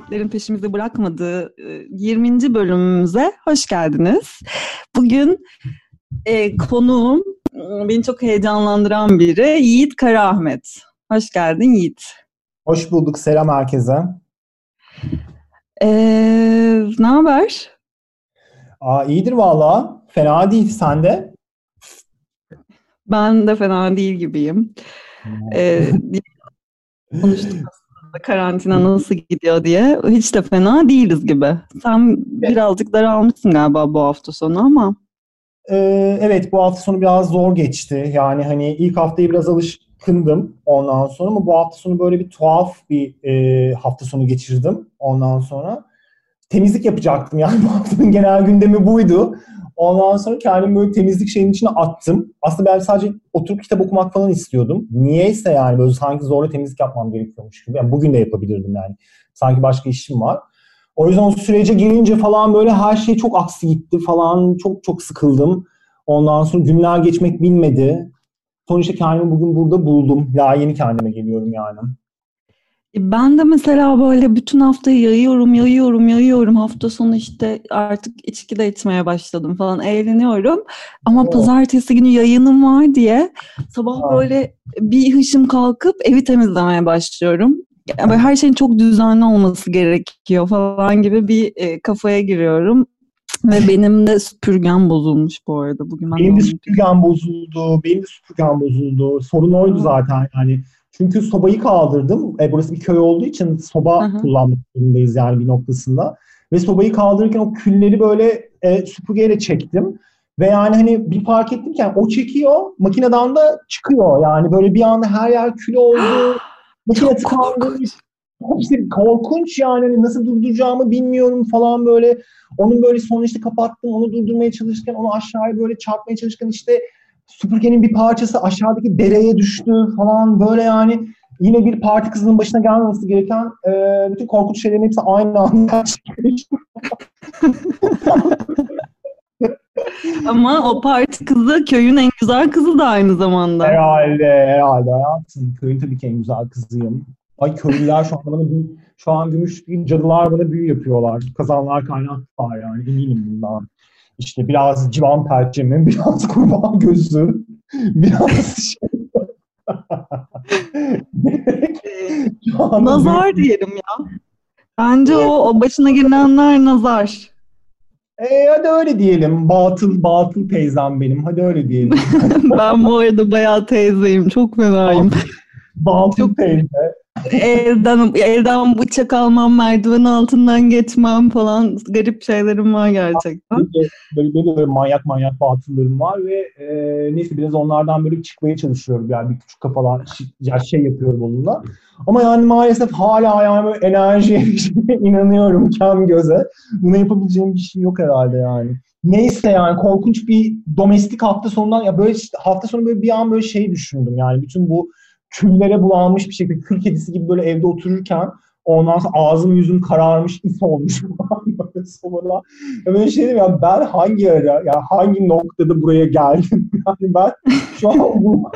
Saatlerin peşimizi bırakmadığı 20. bölümümüze hoş geldiniz. Bugün konuğum beni çok heyecanlandıran biri Yiğit Karaahmet. Hoş geldin Yiğit. Hoş bulduk. Selam herkese. Ne haber? İyidir valla. Fena değil. Sen de? Ben de fena değil gibiyim. Konuştuk aslında karantina nasıl gidiyor diye. Hiç de fena değiliz gibi. Sen birazcık daralmışsın galiba bu hafta sonu ama. Evet, bu hafta sonu biraz zor geçti. Yani hani ilk haftayı biraz alışkındım ondan sonra ama bu hafta sonu böyle bir tuhaf bir hafta sonu geçirdim ondan sonra. Temizlik yapacaktım yani bu haftanın genel gündemi buydu. Ondan sonra kendimi böyle temizlik şeyinin içine attım. Aslında ben sadece oturup kitap okumak falan istiyordum. Niyeyse yani böyle sanki zorla temizlik yapmam gerekiyormuş gibi. Yani bugün de yapabilirdim yani. Sanki başka işim var. O yüzden o sürece girince falan böyle her şey çok aksi gitti falan. Çok çok sıkıldım. Ondan sonra günler geçmek bilmedi. Sonuçta kendimi bugün burada buldum. Ya yeni kendime geliyorum yani. Ben de mesela böyle bütün haftayı yayıyorum. Hafta sonu işte artık içki de içmeye başladım falan, eğleniyorum. Ama Oo. pazartesi günü yayınım var diye sabah Ha. böyle bir hışım kalkıp evi temizlemeye başlıyorum. Yani böyle her şeyin çok düzenli olması gerekiyor falan gibi bir kafaya giriyorum. Ve benim de süpürgem bozulmuş bu arada. Bugün ben de Benim de onu süpürgem bozuldu. Benim de süpürgem bozuldu. Sorun oydu zaten yani. Çünkü sobayı kaldırdım. Burası bir köy olduğu için soba Hı kullanmak zorundayız yani bir noktasında. Ve sobayı kaldırırken o külleri böyle süpürgeyle çektim. Ve yani hani bir fark ettim ki yani o çekiyor, makineden de çıkıyor. Yani böyle bir anda her yer kül oldu. Makine Çok tıkandı. korkunç. İşte korkunç yani hani nasıl durduracağımı bilmiyorum falan böyle. Onun böyle sonra işte kapattım, onu durdurmaya çalışırken, onu aşağıya böyle çarpmaya çalışırken işte süpürgenin bir parçası aşağıdaki dereye düştü falan böyle yani. Yine bir parti kızının başına gelmemesi gereken bütün korkunç şeylerin hepsi aynı anda çıkıyor. Ama o parti kızı köyün en güzel kızı da aynı zamanda. Herhalde hayatım. Köyün tabii ki en güzel kızıyım. Ay köylüler şu an bana şu an gümüş değil, cadılar bana büyü yapıyorlar. Kazanlar kaynak var yani eminim bundan. İşte biraz civan perçemi, biraz kurbağa gözü, biraz şey. Şu anda büyük. Nazar diyelim ya. Bence o başına gelenler nazar. Hadi öyle diyelim. Batıl teyzem benim. Hadi öyle diyelim. Ben bu arada bayağı teyzeyim. Çok fenayım. Çok Batıl teyze. elden bıçak almam, merdiven altından geçmem falan, garip şeylerim var gerçekten. Böyle manyak batıllarım var ve neyse biraz onlardan böyle çıkmaya çalışıyorum yani bir küçük kafalar ya şey yapıyorum onunla. Ama yani maalesef hala yani böyle enerjiye inanıyorum kem göze. Buna yapabileceğim bir şey yok herhalde yani. Neyse yani korkunç bir domestik hafta sonundan ya böyle işte hafta sonu böyle bir an böyle şey düşündüm yani bütün bu küllere bulanmış bir şekilde kül kedisi gibi böyle evde otururken ondan sonra ağzım yüzüm kararmış is olmuş falan böyle sonra. Ya böyle şey diyeyim ya ben hangi ara ya hangi noktada buraya geldim yani ben şu an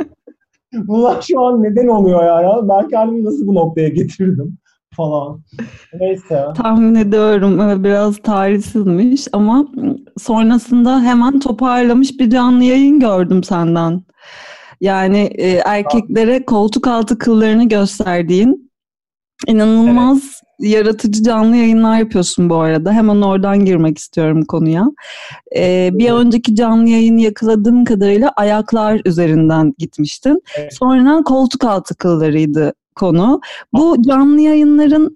bunlar şu an neden oluyor yani ben kendimi nasıl bu noktaya getirdim falan. Neyse. Tahmin ediyorum, biraz tarihsizmiş ama sonrasında hemen toparlamış bir canlı yayın gördüm senden. Yani erkeklere koltuk altı kıllarını gösterdiğin Evet. inanılmaz yaratıcı canlı yayınlar yapıyorsun bu arada. Hemen oradan girmek istiyorum konuya. Bir önceki canlı yayını yakaladığım kadarıyla ayaklar üzerinden gitmiştin. Evet. Sonra koltuk altı kıllarıydı konu. Bu canlı yayınların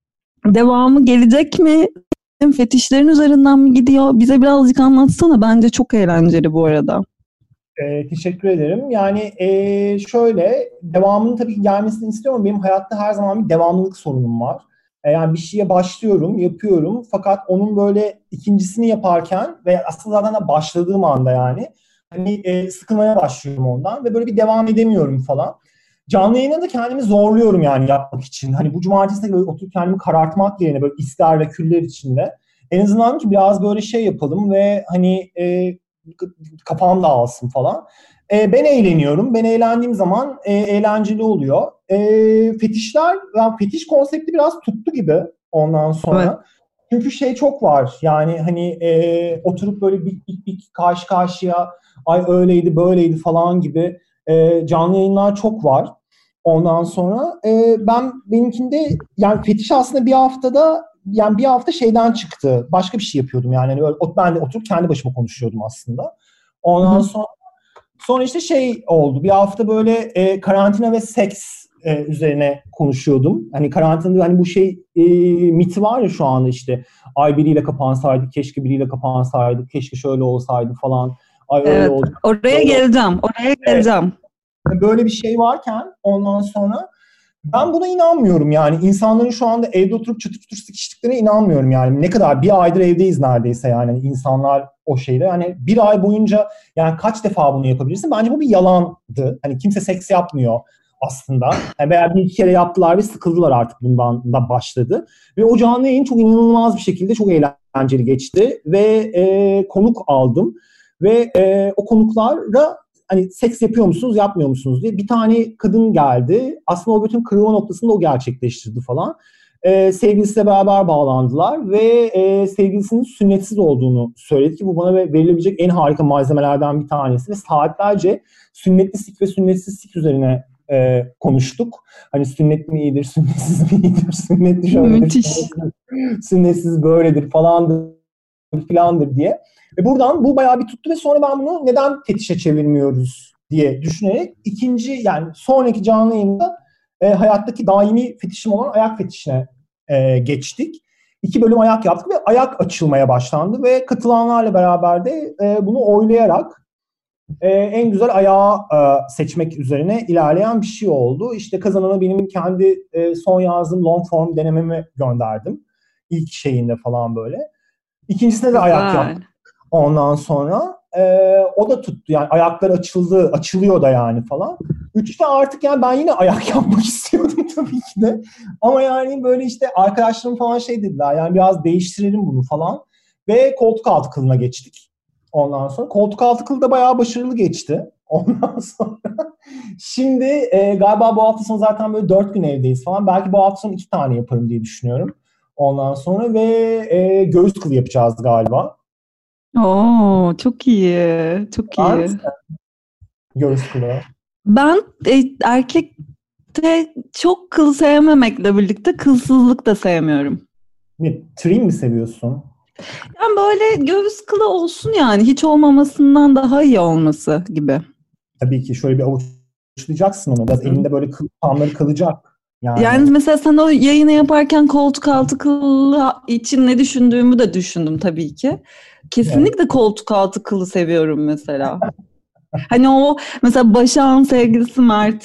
devamı gelecek mi? Fetişlerin üzerinden mi gidiyor? Bize birazcık anlatsana. Bence çok eğlenceli bu arada. Teşekkür ederim. Yani şöyle devamının tabii ki gelmesini istiyorum. Benim hayatta her zaman bir devamlılık sorunum var. Yani bir şeye başlıyorum, yapıyorum. Fakat onun böyle ikincisini yaparken ve aslında zaten de başladığım anda yani hani sıkılmaya başlıyorum ondan ve böyle bir devam edemiyorum falan. Canlı yayına da kendimi zorluyorum yani yapmak için. Hani bu cumartesi de böyle oturup kendimi karartmak yerine böyle ister ve küller içinde. En azından ki biraz böyle şey yapalım ve hani kafam dağılsın falan. Ben eğleniyorum. Ben eğlendiğim zaman eğlenceli oluyor. Fetişler, yani fetiş konsepti biraz tuttu gibi. Ondan sonra. Evet. Çünkü şey çok var. Yani hani oturup böyle bir karşı karşıya ay öyleydi böyleydi falan gibi canlı yayınlar çok var. Ondan sonra ben benimkinde yani fetiş aslında bir haftada yani bir hafta şeyden çıktı. Başka bir şey yapıyordum yani. Hani öyle, ben de oturup kendi başıma konuşuyordum aslında. Ondan sonra işte şey oldu. Bir hafta böyle karantina ve seks üzerine konuşuyordum. Hani karantinada hani bu şey miti var ya şu anda işte ay biriyle kapansaydık, keşke biriyle kapansaydık, keşke şöyle olsaydı falan. Ay öyle Evet. oldu. Oraya geleceğim. Oraya geleceğim. Böyle bir şey varken ondan sonra ben buna inanmıyorum yani. İnsanların şu anda evde oturup çıtır çıtır sıkıştıklarına inanmıyorum yani. Ne kadar bir aydır evdeyiz neredeyse yani insanlar o şeyde. Yani bir ay boyunca yani kaç defa bunu yapabilirsin? Bence bu bir yalandı. Hani kimse seks yapmıyor aslında. Yani veya bir iki kere yaptılar ve sıkıldılar artık bundan da başladı. Ve o canlı yayın çok inanılmaz bir şekilde çok eğlenceli geçti. Ve konuk aldım. Ve o konuklara hani seks yapıyor musunuz, yapmıyor musunuz diye bir tane kadın geldi. Aslında o bütün kırılma noktasını o gerçekleştirdi falan. Sevgilisiyle beraber bağlandılar ve sevgilisinin sünnetsiz olduğunu söyledi ki bu bana verilebilecek en harika malzemelerden bir tanesi ve saatlerce sünnetli sik ve sünnetsiz sik üzerine konuştuk. Hani sünnet mi iyidir, sünnetsiz mi iyidir, sünnetli şöyledir, sünnetsiz böyledir falandır filandır diye. Ve buradan bu bayağı bir tuttu ve sonra ben bunu neden fetişe çevirmiyoruz diye düşünerek ikinci yani sonraki canlı yayında hayattaki daimi fetişim olan ayak fetişine geçtik. 2 bölüm ayak yaptık ve ayak açılmaya başlandı ve katılanlarla beraber de bunu oylayarak en güzel ayağı seçmek üzerine ilerleyen bir şey oldu. İşte kazanana benim kendi son yazdığım long form denememi gönderdim. İlk şeyinde falan böyle. İkincisine de ayak yaptık. Ondan sonra o da tuttu. Yani ayaklar açıldı, açılıyor da yani falan. Üçte artık yani ben yine ayak yapmak istiyordum tabii ki de. Ama yani böyle işte arkadaşlarım falan şey dediler. Yani biraz değiştirelim bunu falan. Ve koltuk altı kılına geçtik. Ondan sonra koltuk altı kılı da bayağı başarılı geçti. Ondan sonra şimdi galiba bu hafta sonu zaten böyle 4 gün evdeyiz falan. Belki bu hafta sonu 2 tane yaparım diye düşünüyorum. Ondan sonra ve göğüs kılı yapacağız galiba. Oo, çok iyi. Çok Var iyi. mısın göğüs kılı? Ben erkekte çok kıl sevmemekle birlikte kılsızlık da sevmiyorum. Ne, trim mi seviyorsun? Yani böyle göğüs kılı olsun yani hiç olmamasından daha iyi olması gibi. Tabii ki şöyle bir avuçlayacaksın onu. Biraz elinde böyle tamları kalacak. Yani Yani mesela sen o yayını yaparken koltuk altı kılı için ne düşündüğümü de düşündüm tabii ki. evet. Kesinlikle koltuk altı kılı seviyorum mesela. Hani o mesela Başak'ın sevgilisi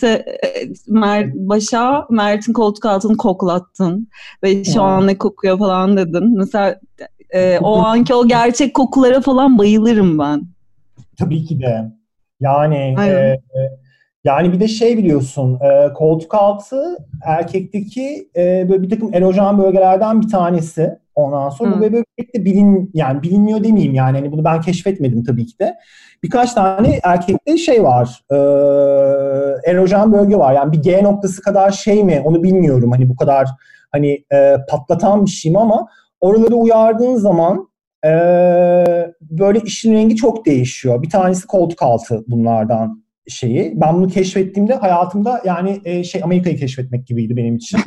Mert'in koltuk altını koklattın ve şu an ne kokuyor falan dedin. Mesela o anki o gerçek kokulara falan bayılırım ben. Tabii ki de. Yani Aynen. yani bir de şey biliyorsun koltuk altı erkekteki böyle bir takım erojen bölgelerden bir tanesi. Ondan sonra bu Hı. böyle pek de yani bilinmiyor demeyeyim yani hani bunu ben keşfetmedim tabii ki de. Birkaç tane erkekte şey var. Erojen bölge var. Yani bir G noktası kadar şey mi onu bilmiyorum. Hani bu kadar hani patlatan bir şey mi ama oraları uyardığın zaman böyle işin rengi çok değişiyor. Bir tanesi koltuk altı bunlardan şeyi. Ben bunu keşfettiğimde hayatımda yani Amerika'yı keşfetmek gibiydi benim için.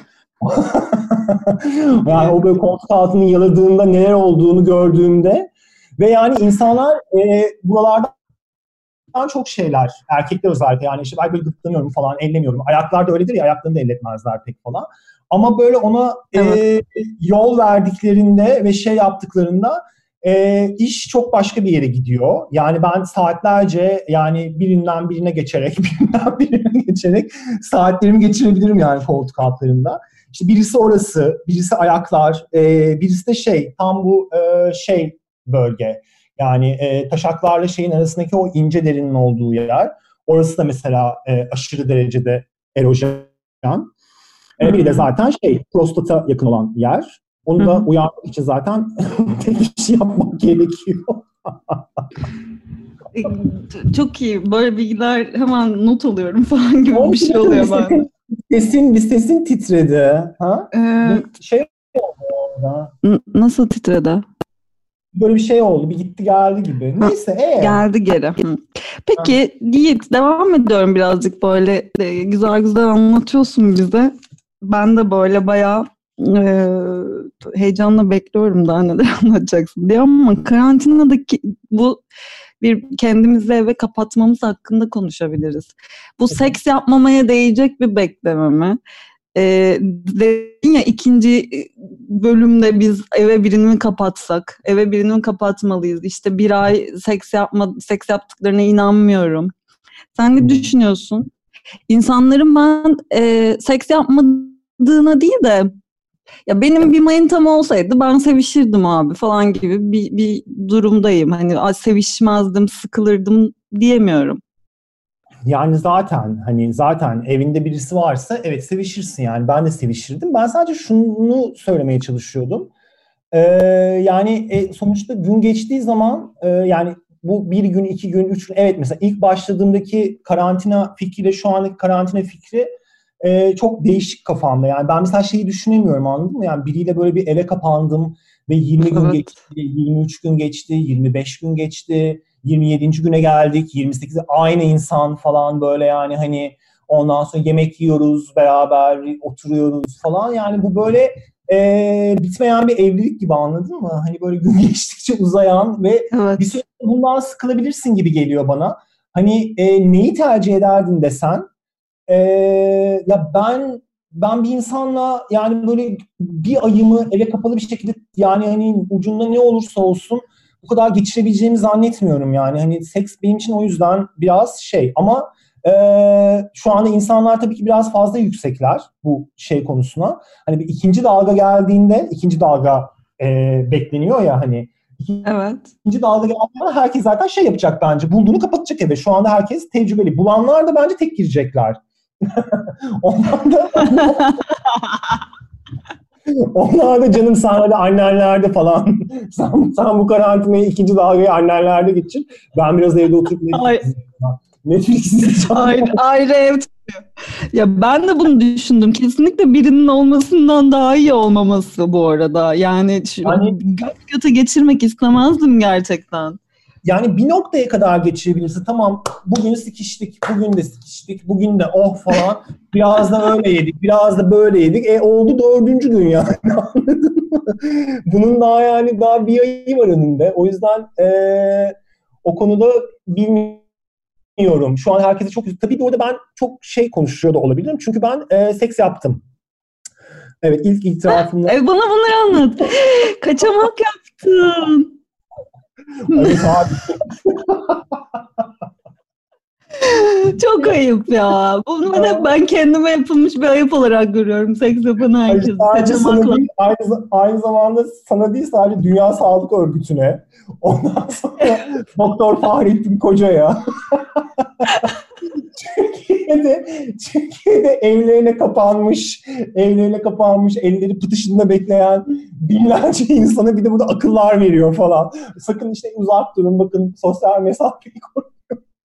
Yani o böyle koltuk altını yaladığında neler olduğunu gördüğümde ve yani insanlar buralardan çok şeyler, erkekler özellikle yani işte ben böyle gıdıklanıyorum falan, ellemiyorum. Ayaklar da öyledir ya, ayaklarını da elletmezler pek falan. Ama böyle ona Evet. yol verdiklerinde ve şey yaptıklarında iş çok başka bir yere gidiyor. Yani ben saatlerce yani birinden birine geçerek, birinden birine geçerek saatlerimi geçirebilirim yani koltuk altlarında. İşte birisi orası, birisi ayaklar, birisi de şey tam bu şey bölge. Yani taşaklarla şeyin arasındaki o ince derinin olduğu yer. Orası da mesela aşırı derecede erojen. Biri de zaten şey prostata yakın olan yer. Onu da uyarmak için zaten tek bir şey yapmak gerekiyor. Çok iyi. Böyle bilgiler hemen not alıyorum falan gibi bir Onun şey için oluyor bende. bir sesin titredi. Ha? Ee, Bir şey oldu. Nasıl titredi? Böyle bir şey oldu. Bir gitti geldi gibi. Neyse. Geldi geri. Peki Yiğit, devam ediyorum birazcık böyle güzel güzel anlatıyorsun bize. Ben de böyle bayağı heyecanla bekliyorum daha neler anlatacaksın diye, ama karantinadaki bu bir kendimizi eve kapatmamız hakkında konuşabiliriz. Bu seks yapmamaya değecek bir bekleme mi? Dedin ya, ikinci bölümde biz eve birini mi kapatsak, eve birini mi kapatmalıyız? İşte bir ay seks yaptıklarına inanmıyorum. Sen ne düşünüyorsun? İnsanların ben seks yapmadığına değil de, ya benim bir manitam olsaydı ben sevişirdim abi falan gibi bir durumdayım. Hani sevişmezdim, sıkılırdım diyemiyorum. Yani zaten evinde birisi varsa evet sevişirsin yani. Ben de sevişirdim. Ben sadece şunu söylemeye çalışıyordum. Yani sonuçta gün geçtiği zaman yani bu bir gün, 2 gün, 3 gün, evet mesela ilk başladığımdaki karantina fikriyle şu andaki karantina fikri çok değişik kafamda. Yani ben mesela şeyi düşünemiyorum, anladın mı? Yani biriyle böyle bir eve kapandım ve 20 gün geçti, 23 gün geçti, 25 gün geçti, 27. güne geldik, 28'de aynı insan falan böyle yani hani ondan sonra yemek yiyoruz, beraber oturuyoruz falan. Yani bu böyle bitmeyen bir evlilik gibi, anladın mı? Hani böyle gün geçtikçe uzayan ve bir süre bundan sıkılabilirsin gibi geliyor bana. Hani neyi tercih ederdin desen, ya ben bir insanla yani böyle bir ayımı eve kapalı bir şekilde yani hani ucunda ne olursa olsun bu kadar geçirebileceğimi zannetmiyorum yani. Hani seks benim için o yüzden biraz ama şu anda insanlar tabii ki biraz fazla yüksekler bu şey konusuna. Hani bir ikinci dalga geldiğinde, ikinci dalga bekleniyor ya hani. İkinci dalga geldiğinde herkes zaten şey yapacak bence. Bulduğunu kapatacak eve. Şu anda herkes tecrübeli. Bulanlar da bence tek girecekler. Onlar da canım sahnede annenlerde falan. sen bu karantinayı, ikinci dalgayı annenlerde geçir. Ben biraz evde oturup Netflix izleyeceğim. Ayrı ev tutuyor. Ya ben de bunu düşündüm. Kesinlikle birinin olmasından daha iyi olmaması bu arada. Yani göt göte geçirmek istemezdim gerçekten. Yani bir noktaya kadar geçirebilirsin. Tamam, bugün sikiştik, bugün de sikiştik, bugün de oh falan. Biraz da öyle yedik, biraz da böyle yedik. Oldu 4. gün yani. Anladın mı? Bunun daha bir ayı var önünde. O yüzden o konuda bilmiyorum. Şu an herkese çok... Tabii ki orada ben çok şey konuşuyor da olabilirim. Çünkü ben seks yaptım. Evet, ilk itirafımla... Bana bunları anlat. Kaçamak yaptın. Evet abi. Çok ayıp ya. Bunu ben kendime yapılmış bir ayıp olarak görüyorum. Seks yapan herkes. Kaçamakla. Aynı zamanda sana değil, sadece Dünya Sağlık Örgütü'ne. Ondan sonra Doktor Fahrettin Koca'ya. Türkiye'de evlerine kapanmış, elleri pıtışında bekleyen binlerce insana bir de burada akıllar veriyor falan. Sakın işte uzak durun, bakın sosyal mesafeyi koruyun.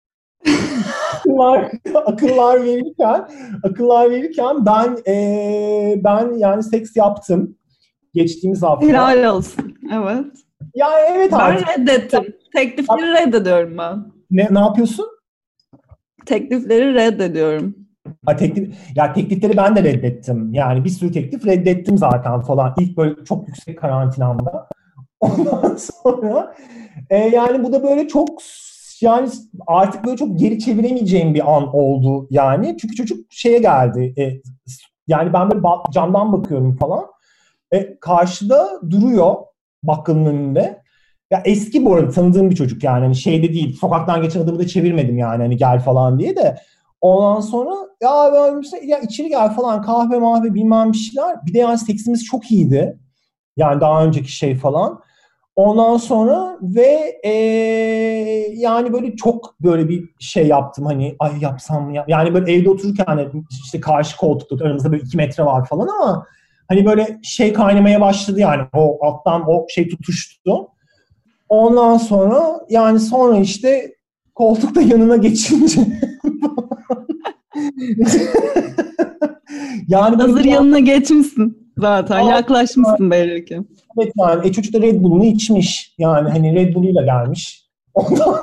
akıllar verirken ben yani seks yaptım geçtiğimiz hafta. Helal olsun. Evet. Ya evet artık. Ben reddettim. Teklifleri reddediyorum ben. Ne yapıyorsun? Teklifleri reddediyorum. Teklifleri ben de reddettim. Yani bir sürü teklif reddettim zaten falan. İlk böyle çok yüksek karantinamda. Ondan sonra yani bu da böyle çok yani artık böyle çok geri çeviremeyeceğim bir an oldu yani. Çünkü çocuk şeye geldi. Yani ben böyle camdan bakıyorum falan. Karşıda duruyor bakkalın önünde. Ya eski bu arada tanıdığım bir çocuk yani. Hani şeyde değil. Sokaktan geçen adamı da çevirmedim yani. Hani gel falan diye de. Ondan sonra ya içeri gel falan, kahve mahve bilmem bir şeyler. Bir de yani seksimiz çok iyiydi. Yani daha önceki şey falan. Ondan sonra ve yani böyle çok böyle bir şey yaptım hani ay yapsam mı? Yani böyle evde otururken hani işte karşı koltukta aramızda böyle 2 metre var falan ama hani böyle şey kaynamaya başladı yani o alttan o şey tutuştu. Ondan sonra yani sonra işte koltukta yanına geçince yani hazır yanına geçmişsin. Zaten yaklaşmışsın belli ki. Evet yani çocuk da Red Bull'unu içmiş. Yani hani Red Bull'uyla gelmiş. Ondan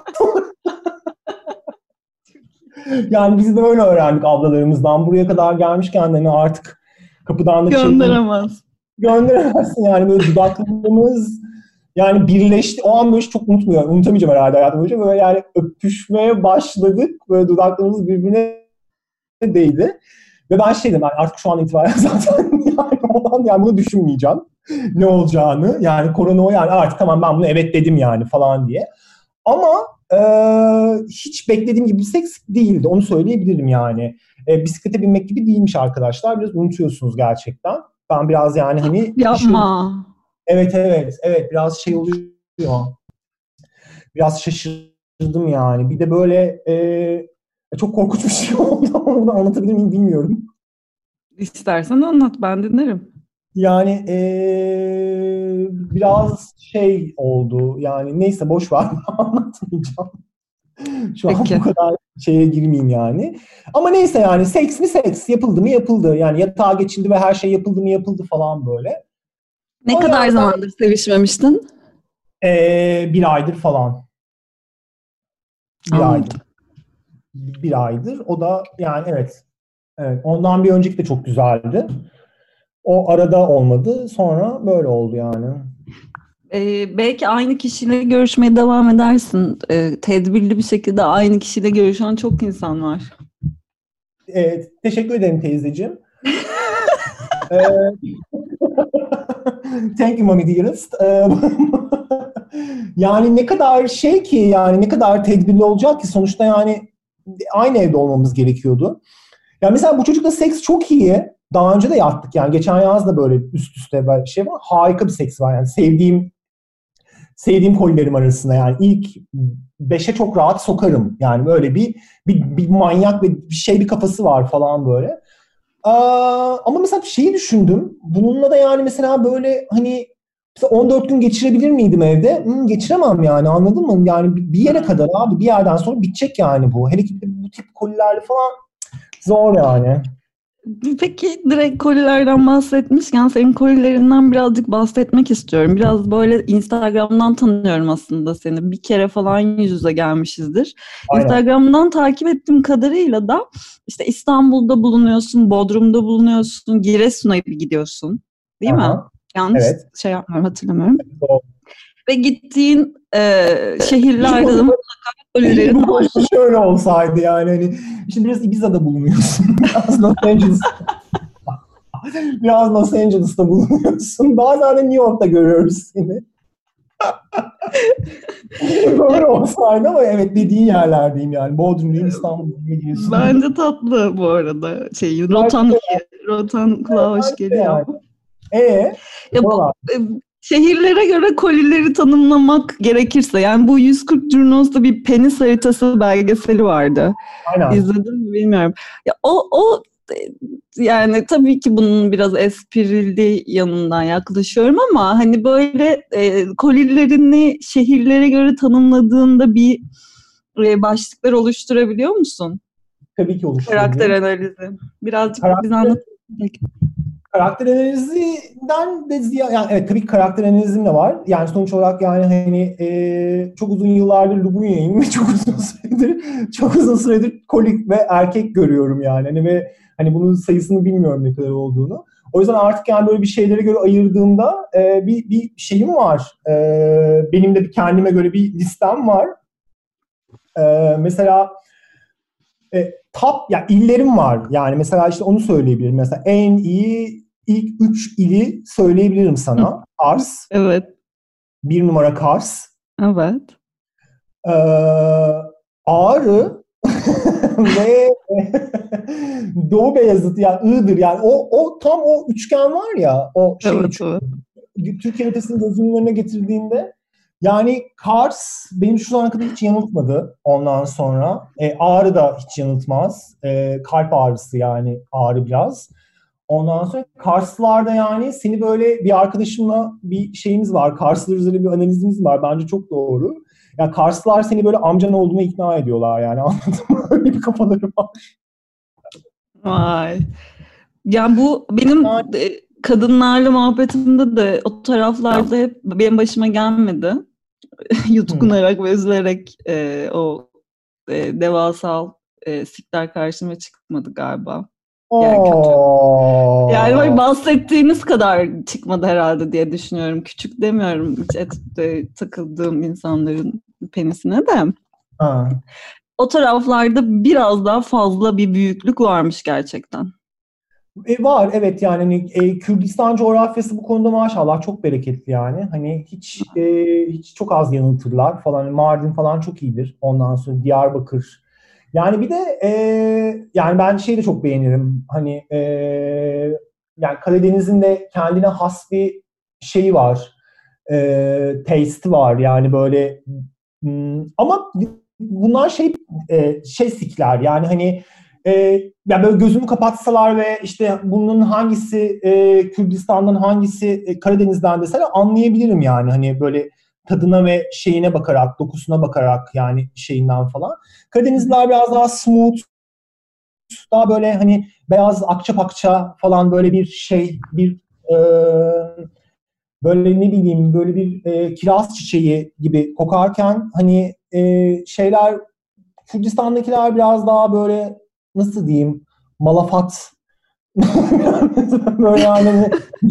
yani biz de öyle öğrendik ablalarımızdan. Buraya kadar gelmişken de hani artık kapıdan da gönderemez. Gönderemezsin yani böyle dudaklarımız yani birleşti. O an böyle çok unutamayacağım herhalde hayatım boyunca. Böyle yani öpüşmeye başladık. Böyle dudaklarımız birbirine değdi. Ve ben dedim yani artık şu an itibaren zaten yani bunu düşünmeyeceğim. Ne olacağını yani korona o yani artık tamam ben bunu evet dedim yani falan diye. Ama hiç beklediğim gibi bir seks değildi. Onu söyleyebilirim yani. Bisiklete binmek gibi değilmiş arkadaşlar. Biraz unutuyorsunuz gerçekten. Ben biraz yani hani... Yapma. Evet biraz şey oluyor. Biraz şaşırdım yani. Bir de böyle çok korkunç bir şey oldu. Onu anlatabilir miyim bilmiyorum. İstersen anlat, ben dinlerim. Yani biraz şey oldu. Yani neyse boş ver anlatmayacağım. Şu an Peki. bu kadar şeye girmeyeyim yani. Ama neyse yani seks mi seks, yapıldı mı yapıldı. Yani yatağa geçildi ve her şey yapıldı mı yapıldı falan böyle. Ne O kadar yani, zamandır sevişmemiştin? 1 aydır falan. Bir aydır. Anladım. 1 aydır. O da yani evet. Evet. Ondan bir önceki de çok güzeldi. O arada olmadı. Sonra böyle oldu yani. Belki aynı kişiyle görüşmeye devam edersin. Tedbirli bir şekilde aynı kişiyle görüşen çok insan var. Teşekkür ederim teyzeciğim. Thank you mommy dearest. Yani ne kadar şey ki yani ne kadar tedbirli olacak ki sonuçta yani aynı evde olmamız gerekiyordu. Yani mesela bu çocukla seks çok iyi. Daha önce de yattık yani geçen yaz da böyle üst üste bir şey var. Harika bir seks var yani sevdiğim kolilerim arasında yani ilk 5'e çok rahat sokarım. Yani böyle bir manyak ve bir kafası var falan böyle. Ama mesela şeyi düşündüm. Bununla da yani mesela böyle hani mesela 14 gün geçirebilir miydim evde? Geçiremem yani anladın mı? Yani bir yere kadar abi bir yerden sonra bitecek yani bu. Hele ki bu tip kolilerle falan zor yani. Peki direkt kolilerden bahsetmişken senin kolilerinden birazcık bahsetmek istiyorum. Biraz böyle Instagram'dan tanıyorum aslında seni. Bir kere falan yüz yüze gelmişizdir. Aynen. Instagram'dan takip ettiğim kadarıyla da işte İstanbul'da bulunuyorsun, Bodrum'da bulunuyorsun, Giresun'a gidiyorsun. Değil mi? Aha. Yanlış Evet. şey yapmıyorum, hatırlamıyorum. Doğru. Ve gittiğin şehirlerde de mutlaka kolilerin Bu var. koşu şöyle olsaydı yani hani şimdi biraz Ibiza'da bulunuyorsun. Biraz Los Angeles. Biraz Los Angeles'ta bulunuyorsun. Bazen de New York'ta görüyoruz seni. Böyle olsaydı ama evet dediğin yerlerdeyim yani. Bodrum'dayım, İstanbul'dayım gidiyorsun. Bence tatlı bu arada. Rotan iyi. Rotan kulağa hoş geliyor. Yani. Ee, Ya bu oralar. şehirlere göre kolileri tanımlamak gerekirse yani bu 140 Curnos'ta bir penis haritası belgeseli vardı. Aynen. İzledin mi bilmiyorum. Ya o yani tabii ki bunun biraz esprili yanından yaklaşıyorum ama hani böyle kolilerini şehirlere göre tanımladığında bir başlıklar oluşturabiliyor musun? Tabii ki Karakter oluşturabilirim. analizi. Birazcık bize Karakter, anlatır mısın? karakter analizinden de ziyade, yani evet tabii ki karakter analizim de var. Yani sonuç olarak yani hani çok uzun yıllardır Lubunya'yım ve çok uzun süredir kolik ve erkek görüyorum yani. Hani ve hani bunun sayısını bilmiyorum ne kadar olduğunu. O yüzden artık yani böyle bir şeylere göre ayırdığımda bir şeyim var. Benim de bir kendime göre bir listem var. Mesela top ya illerim var. Yani mesela işte onu söyleyebilirim. Mesela en iyi ilk 3 ili söyleyebilirim Hı, sana. Kars. evet, 1 numara Kars. evet. Ee, Ağrı ve Doğu Beyazıt yani Iğdır yani o tam o üçgen var ya o şey Evet, evet. Türkiye haritasını gözünün önüne getirdiğinde yani Kars benim şu ana kadar hiç yanıltmadı ondan sonra. Ağrı da hiç yanıltmaz. Kalp ağrısı yani ağrı biraz. Ondan sonra Karslılarda yani seni böyle bir arkadaşımla bir şeyimiz var. Karslılar üzerine bir analizimiz var. Bence çok doğru. Ya Karslılar seni böyle amcan olduğuna ikna ediyorlar yani anladın mı? Öyle bir kafaları var. Vay. Yani bu benim Yani, kadınlarla muhabbetimde de o taraflarda hep benim başıma gelmedi. Yutkunarak ve üzülerek o devasal sikler karşıma çıkmadı galiba. Yani kötü. Yani böyle bahsettiğiniz kadar çıkmadı herhalde diye düşünüyorum. Küçük demiyorum hiç takıldığım insanların penisine de. Ha. O taraflarda biraz daha fazla bir büyüklük varmış gerçekten. Var evet yani hani, Kürdistan coğrafyası bu konuda maşallah çok bereketli yani. Hani hiç çok az yanıltırlar falan. Mardin falan çok iyidir. Ondan sonra Diyarbakır. Yani bir de yani ben şeyi de çok beğenirim. Hani yani Karadeniz'in de kendine has bir şeyi var. Taste'i var yani böyle ama bunlar şey sikler yani hani ya böyle gözümü kapatsalar ve işte bunun hangisi Kürdistan'dan hangisi Karadeniz'den deseler anlayabilirim yani hani böyle tadına ve şeyine bakarak, dokusuna bakarak yani şeyinden falan. Karadenizliler biraz daha smooth, daha böyle hani beyaz akça pakça falan böyle bir şey e, böyle ne bileyim böyle bir kiraz çiçeği gibi kokarken hani şeyler Kürdistan'dakiler biraz daha böyle nasıl diyeyim malafat böyle yani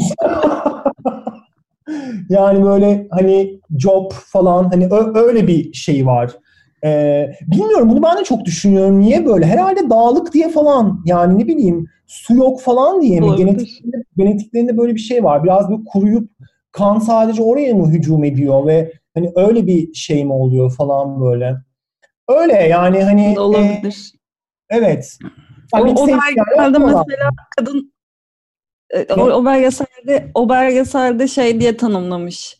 yani böyle hani job falan hani öyle bir şey var. Bilmiyorum bunu ben de çok düşünüyorum. Niye böyle? Herhalde dağlık diye falan yani ne bileyim su yok falan diye mi? Olabilir. Genetiklerinde böyle bir şey var. Biraz bir kuruyup kan sadece oraya mı hücum ediyor ve hani öyle bir şey mi oluyor falan böyle. Öyle yani hani Olabilir. evet. Yani O mixtape yani belgeselde okuyorlar. mesela kadın Ne? o belgeselde şey diye tanımlamış.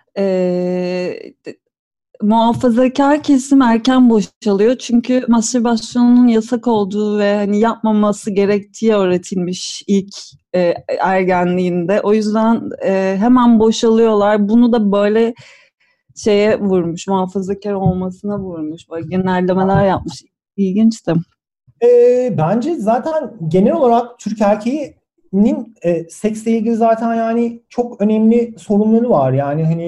Ee, Muhafazakar kesim erken boşalıyor çünkü mastürbasyonun yasak olduğu ve hani yapmaması gerektiği öğretilmiş ilk ergenliğinde. O yüzden hemen boşalıyorlar. Bunu da böyle şeye vurmuş, muhafazakar olmasına vurmuş. Böyle genellemeler yapmış. İlginçti. Bence zaten genel olarak Türk erkeğinin seksle ilgili zaten yani çok önemli sorunları var. Yani hani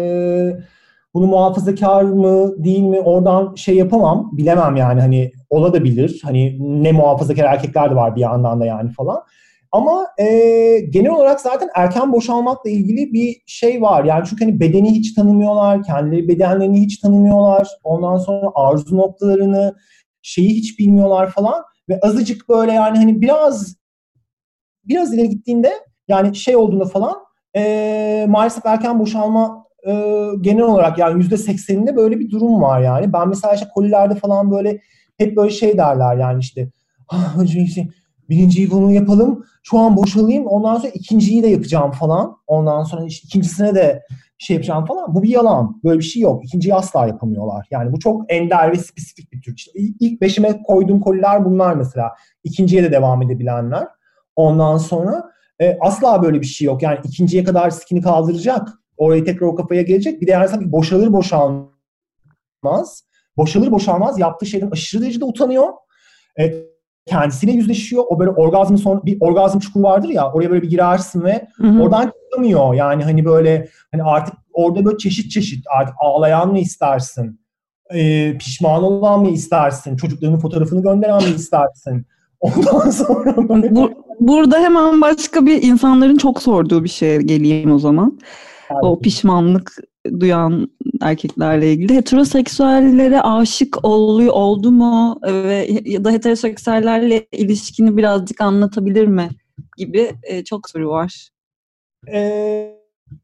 bunu muhafazakar mı değil mi oradan şey yapamam, bilemem yani hani olabilir. Hani ne muhafazakar erkekler de var bir yandan da yani falan. Ama genel olarak zaten erken boşalmakla ilgili bir şey var. Yani çünkü hani bedeni hiç tanımıyorlar, kendileri bedenlerini hiç tanımıyorlar. Ondan sonra arzu noktalarını şeyi hiç bilmiyorlar falan ve azıcık böyle yani hani biraz ileri gittiğinde yani şey olduğunda falan maalesef erken boşalma genel olarak yani %80'inde böyle bir durum var yani. Ben mesela işte kolilerde falan böyle hep böyle şey derler yani işte işte birinciyi bunu yapalım şu an boşalayım ondan sonra ikinciyi de yapacağım falan. Ondan sonra işte ikincisine de şey yapacağım falan. Bu bir yalan. Böyle bir şey yok. İkinciyi asla yapamıyorlar. Yani bu çok ender ve spesifik bir tür. İşte ilk beşime koyduğum koliler bunlar mesela. İkinciye de devam edebilenler. Ondan sonra asla böyle bir şey yok. Yani ikinciye kadar skini kaldıracak. Orayı tekrar o kafaya gelecek. Bir de yani boşalır boşalmaz. Boşalır boşalmaz yaptığı şeyden aşırı derecede utanıyor. E, Kendisiyle yüzleşiyor. O böyle orgazmın son bir orgazm çukuru vardır ya oraya böyle bir girersin ve Hı hı. oradan çıkamıyor. Yani hani böyle hani artık orada böyle çeşit çeşit artık ağlayan mı istersin? Pişman olan mı istersin? Çocuklarının fotoğrafını gönderen mi istersin? Ondan sonra böyle Burada hemen başka bir insanların çok sorduğu bir şeye geleyim o zaman. O pişmanlık duyan erkeklerle ilgili. Heteroseksüellere aşık oldu mu ve ya da heteroseksüellerle ilişkini birazcık anlatabilir mi gibi çok soru var. Ee,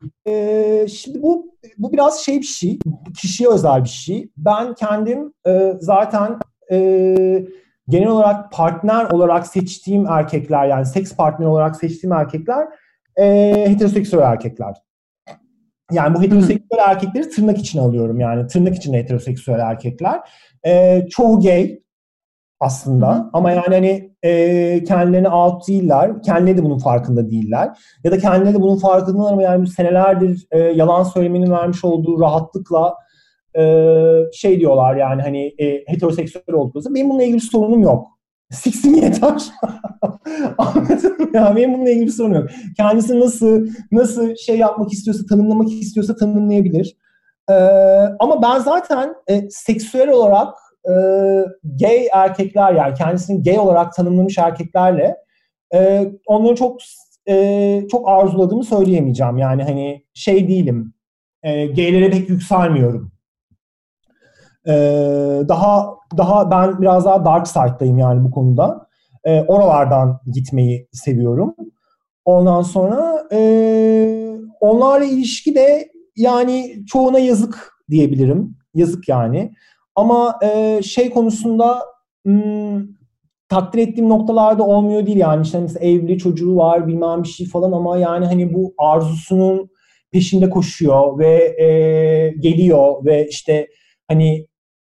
Şimdi bu biraz şey bir şey, kişiye özel bir şey. Ben kendim zaten genel olarak partner olarak seçtiğim erkekler yani seks partneri olarak seçtiğim erkekler heteroseksüel erkekler. Yani bu heteroseksüel erkekleri tırnak içine alıyorum yani tırnak içinde heteroseksüel erkekler. Çoğu gay Hı aslında. hı. Ama yani hani kendilerini out değiller. Kendileri de bunun farkında değiller. Ya da kendileri de bunun farkındalar ama yani senelerdir yalan söylemenin vermiş olduğu rahatlıkla şey diyorlar yani hani heteroseksüel olduklarında. Benim bununla ilgili sorunum yok. Siksin yeter. Anladın mı ya? Benim bununla ilgili bir sorun yok. Kendisi nasıl şey yapmak istiyorsa, tanımlamak istiyorsa tanımlayabilir. Ee, Ama ben zaten seksüel olarak gay erkekler, yani kendisini gay olarak tanımlamış erkeklerle onları çok arzuladığımı söyleyemeyeceğim. Yani hani şey değilim. Gaylere pek yükselmiyorum. Daha ben biraz daha dark side'dayım yani bu konuda. Oralardan gitmeyi seviyorum. Ondan sonra onlarla ilişki de yani çoğuna yazık diyebilirim. Yazık yani. Ama şey konusunda takdir ettiğim noktalarda olmuyor değil yani. İşte mesela evli çocuğu var bilmem bir şey falan ama yani hani bu arzusunun peşinde koşuyor ve geliyor ve işte hani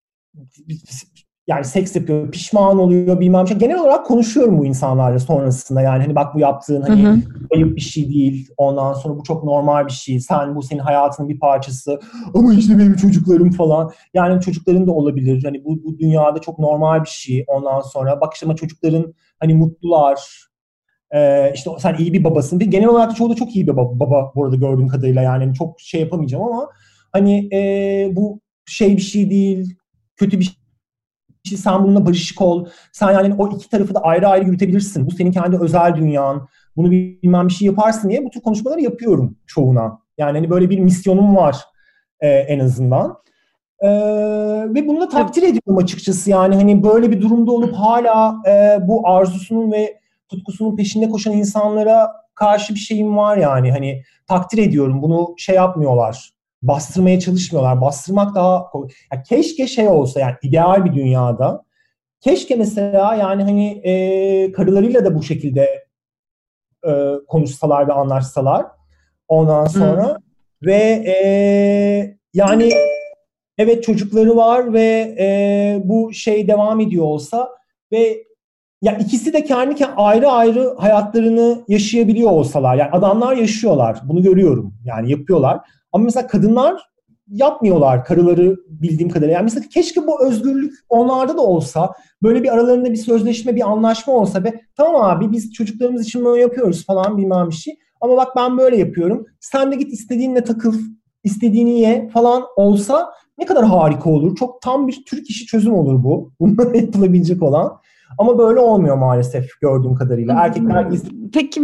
yani seks yapıyor, pişman oluyor bilmem şey. Genel olarak konuşuyorum bu insanlarla sonrasında yani hani bak bu yaptığın hani ayıp bir şey değil. Ondan sonra bu çok normal bir şey. Bu senin hayatının bir parçası. Ama işte benim çocuklarım falan. Yani çocukların da olabilir. Hani bu dünyada çok normal bir şey. Ondan sonra bak işte ama çocukların hani mutlular. İşte sen iyi bir babasın. Ve genel olarak çoğu da çok iyi bir baba bu arada gördüğüm kadarıyla yani hani çok şey yapamayacağım ama hani bu şey bir şey değil. Kötü bir şey, sen bununla barışık ol. Sen yani o iki tarafı da ayrı ayrı yürütebilirsin. Bu senin kendi özel dünyan. Bunu bilmem bir şey yaparsın diye bu tür konuşmaları yapıyorum çoğuna. Yani hani böyle bir misyonum var en azından. Ve bunu da takdir ediyorum açıkçası. Yani hani böyle bir durumda olup hala bu arzusunun ve tutkusunun peşinde koşan insanlara karşı bir şeyim var yani. Hani takdir ediyorum. Bunu şey yapmıyorlar. Bastırmaya çalışmıyorlar. Bastırmak daha ya keşke şey olsa yani ideal bir dünyada. Keşke mesela yani hani karılarıyla da bu şekilde konuşsalar ve anlaşsalar. Ondan sonra ve yani evet çocukları var ve bu şey devam ediyor olsa ve ya ikisi de kendi ayrı ayrı hayatlarını yaşayabiliyor olsalar. Yani adamlar yaşıyorlar. Bunu görüyorum. Yani yapıyorlar. Ama mesela kadınlar yapmıyorlar karıları bildiğim kadarıyla. Yani mesela keşke bu özgürlük onlarda da olsa. Böyle bir aralarında bir sözleşme, bir anlaşma olsa ve tamam abi biz çocuklarımız için böyle yapıyoruz falan bilmem bir şey. Ama bak ben böyle yapıyorum. Sen de git istediğinle takıl, istediğini ye falan olsa ne kadar harika olur. Çok tam bir Türk işi çözüm olur bu. Bunlar yapılabilecek olan. Ama böyle olmuyor maalesef gördüğüm kadarıyla. Erkekler Peki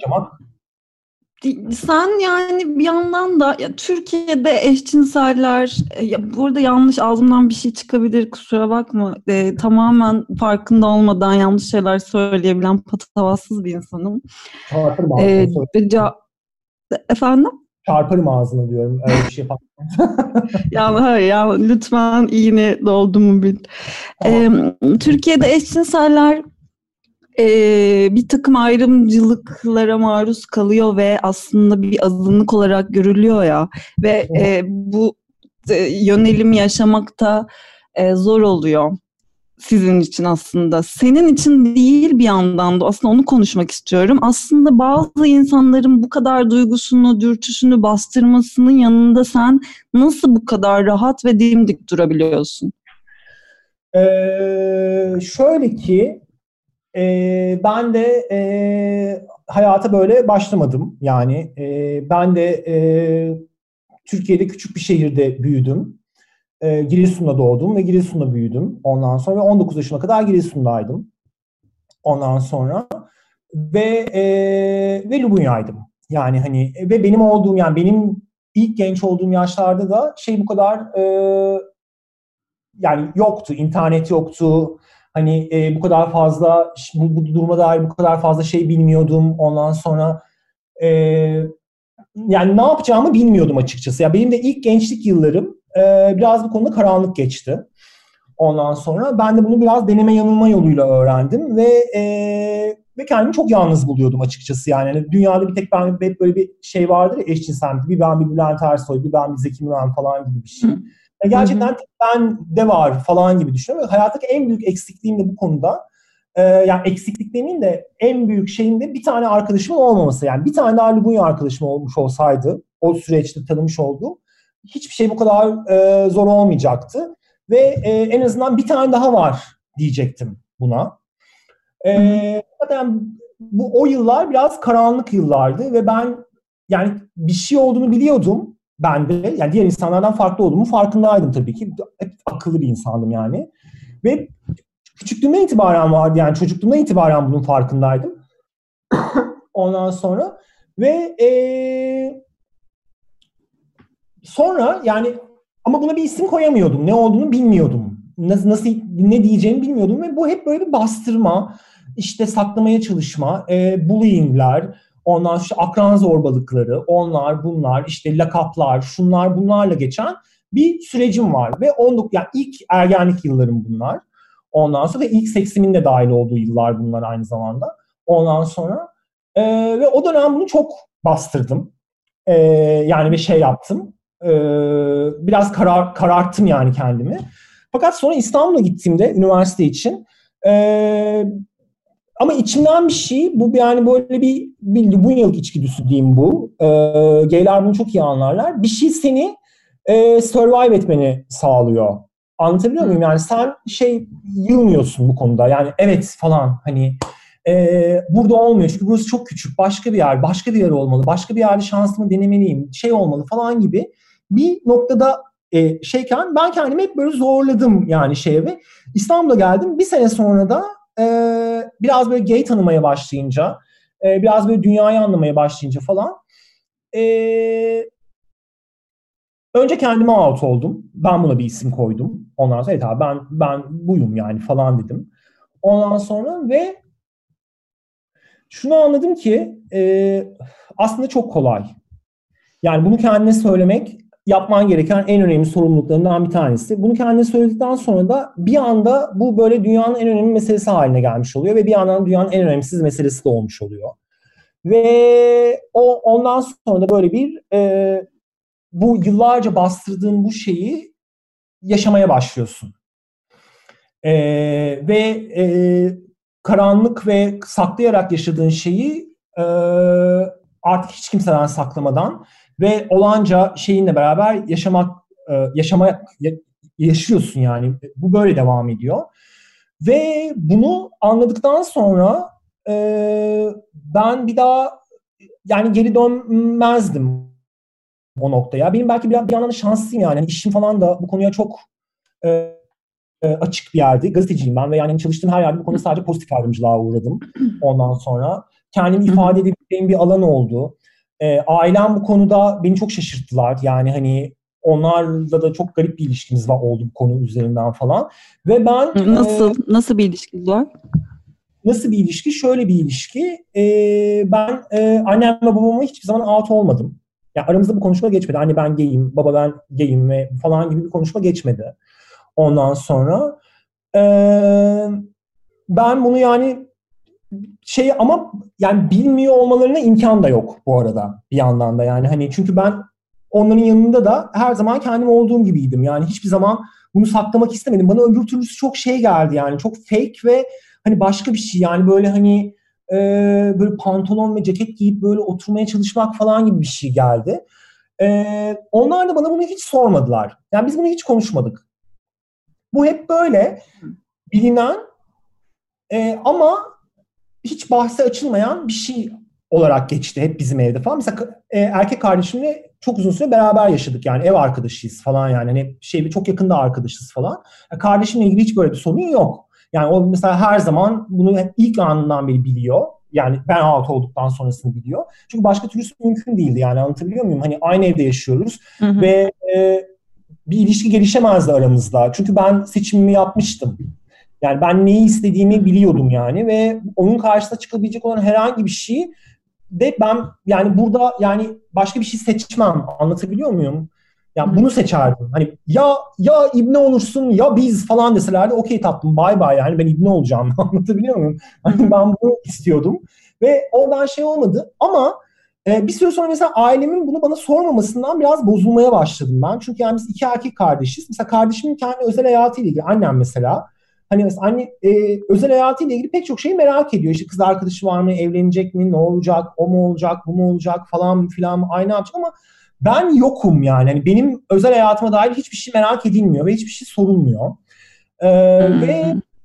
sen yani bir yandan da ya, Türkiye'de eşcinseller burada yanlış ağzımdan bir şey çıkabilir kusura bakma. Tamamen farkında olmadan yanlış şeyler söyleyebilen patavatsız bir insanım. çarparım ağzını. Efendim? Çarparım ağzını diyorum. Öyle bir şey yapamam. Yani hayır ya lütfen iğne dolduğumu bil. Tamam. Türkiye'de eşcinseller bir takım ayrımcılıklara maruz kalıyor ve aslında bir azınlık olarak görülüyor ya ve bu yönelim yaşamakta zor oluyor sizin için aslında. Senin için değil bir yandan da aslında onu konuşmak istiyorum. Aslında bazı insanların bu kadar duygusunu, dürtüsünü bastırmasının yanında sen nasıl bu kadar rahat ve dimdik durabiliyorsun? Şöyle ki ben de hayata böyle başlamadım. Yani ben de Türkiye'de küçük bir şehirde büyüdüm. Giresun'da doğdum ve Giresun'da büyüdüm. Ondan sonra 19 yaşına kadar Giresun'daydım. Ondan sonra ve Lubunya'ydım. Yani hani ve benim olduğum yani benim ilk genç olduğum yaşlarda da şey bu kadar yani yoktu. İnternet yoktu. Hani bu kadar fazla bu duruma dair bu kadar fazla şey bilmiyordum. Ondan sonra e, yani ne yapacağımı bilmiyordum açıkçası. Ya benim de ilk gençlik yıllarım biraz bu konuda karanlık geçti. Ondan sonra ben de bunu biraz deneme yanılma yoluyla öğrendim ve kendimi çok yalnız buluyordum açıkçası yani. Yani dünyada bir tek ben hep böyle bir şey vardır ya eşcinsellik. Bir ben bir Bülent Ersoy, bir ben bir Zeki Müren falan gibi bir şey. Yani gerçekten ben de var falan gibi düşünüyorum. Hayattaki en büyük eksikliğim de bu konuda. Yani eksiklik demeyeyim de en büyük şeyim de bir tane arkadaşımın olmaması. Yani bir tane daha Lubunya arkadaşım olmuş olsaydı o süreçte tanımış olduğum hiçbir şey bu kadar zor olmayacaktı. Ve en azından bir tane daha var diyecektim buna. Zaten o yıllar biraz karanlık yıllardı ve ben yani bir şey olduğunu biliyordum ben de. Yani diğer insanlardan farklı olduğumu farkındaydım tabii ki. Hep akıllı bir insandım yani. Ve küçüklüğümden itibaren vardı, yani çocukluğumdan itibaren bunun farkındaydım. Ondan sonra ve sonra yani ama buna bir isim koyamıyordum. Ne olduğunu bilmiyordum. Nasıl ne diyeceğimi bilmiyordum ve bu hep böyle bir bastırma, işte saklamaya çalışma, bullyingler, ondan sonra işte akran zorbalıkları, onlar bunlar, işte lakaplar, şunlar bunlarla geçen bir sürecim var ve 19 yani ilk ergenlik yıllarım bunlar. Ondan sonra ve ilk seksimin de dahil olduğu yıllar bunlar aynı zamanda. Ondan sonra ve o dönem bunu çok bastırdım. Yani bir şey yaptım. Biraz kararttım yani kendimi. Fakat sonra İstanbul'a gittiğimde üniversite için ama içimden bir şey, bu yani böyle bir Lubunyalık içgüdüsü diyeyim bu. Gayler bunu çok iyi anlarlar. Bir şey seni survive etmeni sağlıyor. Anlatabiliyor muyum? Yani sen yılmıyorsun bu konuda. Yani evet falan hani burada olmuyor çünkü burası çok küçük. Başka bir yer olmalı. Başka bir yerde şansımı denemeliyim. Olmalı falan gibi bir noktada şeyken ben kendimi hep böyle zorladım yani ve İstanbul'a geldim. Bir sene sonra da biraz böyle gay tanımaya başlayınca, biraz böyle dünyayı anlamaya başlayınca falan önce kendime out oldum. Ben buna bir isim koydum. Ondan sonra evet abi ben buyum yani falan dedim. Ondan sonra ve şunu anladım ki aslında çok kolay. Yani bunu kendine söylemek yapman gereken en önemli sorumluluklarından bir tanesi. Bunu kendine söyledikten sonra da bir anda bu böyle dünyanın en önemli meselesi haline gelmiş oluyor ve bir yandan dünyanın en önemsiz meselesi de olmuş oluyor. Ve ondan sonra da böyle bu yıllarca bastırdığın bu şeyi yaşamaya başlıyorsun. Ve karanlık ve saklayarak yaşadığın şeyi artık hiç kimseden saklamadan ve olanca şeyinle beraber yaşıyorsun yani. Bu böyle devam ediyor. Ve bunu anladıktan sonra ben bir daha yani geri dönmezdim o noktaya. Benim belki bir yandan da şanslıyım yani. Yani işim falan da bu konuya çok açık bir yerdi. Gazeteciyim ben ve yani çalıştığım her yerde bu konuda sadece pozitif ayrımcılığa uğradım. Ondan sonra kendimi ifade edebileceğim bir alan oldu. Ailem bu konuda beni çok şaşırttılar. Yani hani onlarla da çok garip bir ilişkimiz oldu bu konu üzerinden falan. Ve ben nasıl bir ilişkiniz var? Nasıl bir ilişki? Şöyle bir ilişki. Ben annem ve babama hiçbir zaman out olmadım. Yani aramızda bu konuşma geçmedi. Anne ben gayim, baba ben gayim ve falan gibi bir konuşma geçmedi. Ondan sonra ben bunu yani ama yani bilmiyor olmalarına imkan da yok bu arada bir yandan da yani hani çünkü ben onların yanında da her zaman kendim olduğum gibiydim. Yani hiçbir zaman bunu saklamak istemedim. Bana öbür türlüsü çok geldi yani çok fake ve hani başka bir şey yani böyle hani böyle pantolon ve ceket giyip böyle oturmaya çalışmak falan gibi bir şey geldi. Onlar da bana bunu hiç sormadılar. Yani biz bunu hiç konuşmadık. Bu hep böyle bilinen ama hiç bahse açılmayan bir şey olarak geçti hep bizim evde falan. Mesela erkek kardeşimle çok uzun süre beraber yaşadık yani ev arkadaşıyız falan yani hani çok yakında arkadaşız falan. Yani kardeşimle ilgili hiç böyle bir sorun yok. Yani o mesela her zaman bunu ilk anından beri biliyor. Yani ben out olduktan sonrasını biliyor. Çünkü başka türlüsü mümkün değildi yani anlatabiliyor muyum? Hani aynı evde yaşıyoruz ve bir ilişki gelişemezdi aramızda. Çünkü ben seçimimi yapmıştım. Yani ben neyi istediğimi biliyordum yani ve onun karşısına çıkabilecek olan herhangi bir şey de ben yani burada yani başka bir şey seçmem. Anlatabiliyor muyum? Yani bunu seçerdim. Hani ya İbne olursun ya biz falan deselerdi okey tatlım bye bye yani ben İbne olacağım. Anlatabiliyor muyum? Hani ben bunu istiyordum ve oradan olmadı ama bir süre sonra mesela ailemin bunu bana sormamasından biraz bozulmaya başladım ben. Çünkü yani biz iki erkek kardeşiz. Mesela kardeşimin kendi özel hayatıyla ilgili annem mesela hani mesela anne özel hayatıyla ilgili pek çok şeyi merak ediyor. İşte kız arkadaşı var mı, evlenecek mi, ne olacak, o mu olacak, bu mu olacak falan filan aynı yapacak ama ben yokum yani. Hani benim özel hayatıma dair hiçbir şey merak edilmiyor ve hiçbir şey sorulmuyor. Ve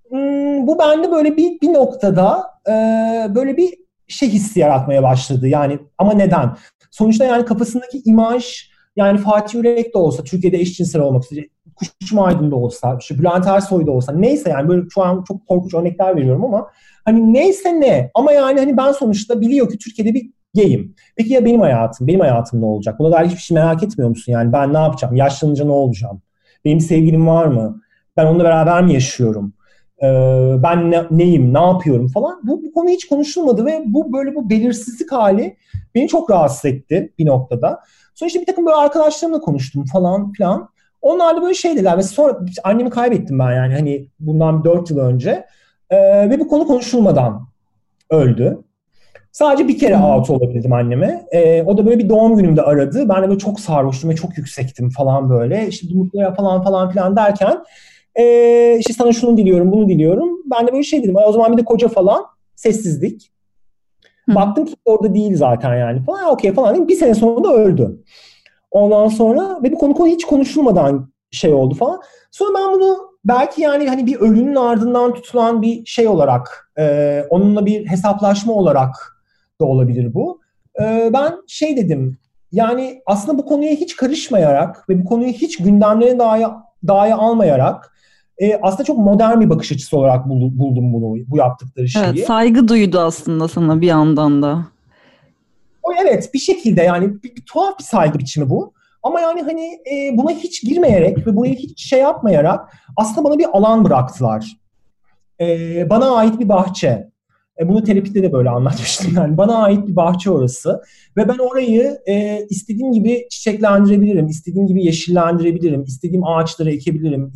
Bu bende böyle bir noktada böyle bir şey hissi yaratmaya başladı. Yani ama neden? Sonuçta yani kafasındaki imaj, yani Fatih Yürek de olsa, Türkiye'de eşcinsel olmak üzere, Kuşum Aydın da olsa, işte Bülent Ersoy da olsa, neyse yani böyle şu an çok korkunç örnekler veriyorum ama hani neyse ne, ama yani hani ben sonuçta biliyor ki Türkiye'de bir gayim. Peki ya benim hayatım? Benim hayatım ne olacak? Buna dair hiçbir şey merak etmiyor musun? Yani ben ne yapacağım? Yaşlanınca ne olacağım? Benim sevgilim var mı? Ben onunla beraber mi yaşıyorum? Ben neyim, ne yapıyorum falan. Bu konu hiç konuşulmadı ve bu böyle bu belirsizlik hali beni çok rahatsız etti bir noktada. Sonra işte bir takım böyle arkadaşlarımla konuştum falan filan. Onlar da böyle şey dediler. Ve sonra annemi kaybettim ben yani hani bundan 4 yıl önce. Ve bu konu konuşulmadan öldü. Sadece bir kere out olabildim anneme. O da böyle bir doğum günümde aradı. Ben de böyle çok sarhoştum ve çok yüksektim falan böyle. İşte mutluya falan falan filan derken işte sana şunu diliyorum, bunu diliyorum. Ben de böyle şey dedim. O zaman bir de koca falan. Sessizlik. Baktım ki orada değil zaten yani falan. Okey falan dedim. Bir sene sonra da öldü. Ondan sonra ve bu konu hiç konuşulmadan şey oldu falan. Sonra ben bunu belki yani hani bir ölünün ardından tutulan bir şey olarak, onunla bir hesaplaşma olarak da olabilir bu. Ben şey dedim, yani aslında bu konuya hiç karışmayarak ve bu konuyu hiç gündemlerine dahi almayarak aslında çok modern bir bakış açısı olarak buldum bunu, bu yaptıkları Evet, şeyi. saygı duydu aslında sana bir yandan da. Evet, bir şekilde yani bir tuhaf bir saygı biçimi bu. Ama yani hani buna hiç girmeyerek ve burayı hiç şey yapmayarak aslında bana bir alan bıraktılar. Bana ait bir bahçe. Bunu terapide de böyle anlatmıştım yani. Bana ait bir bahçe orası. Ve ben orayı istediğim gibi çiçeklendirebilirim, istediğim gibi yeşillendirebilirim, istediğim ağaçları ekebilirim,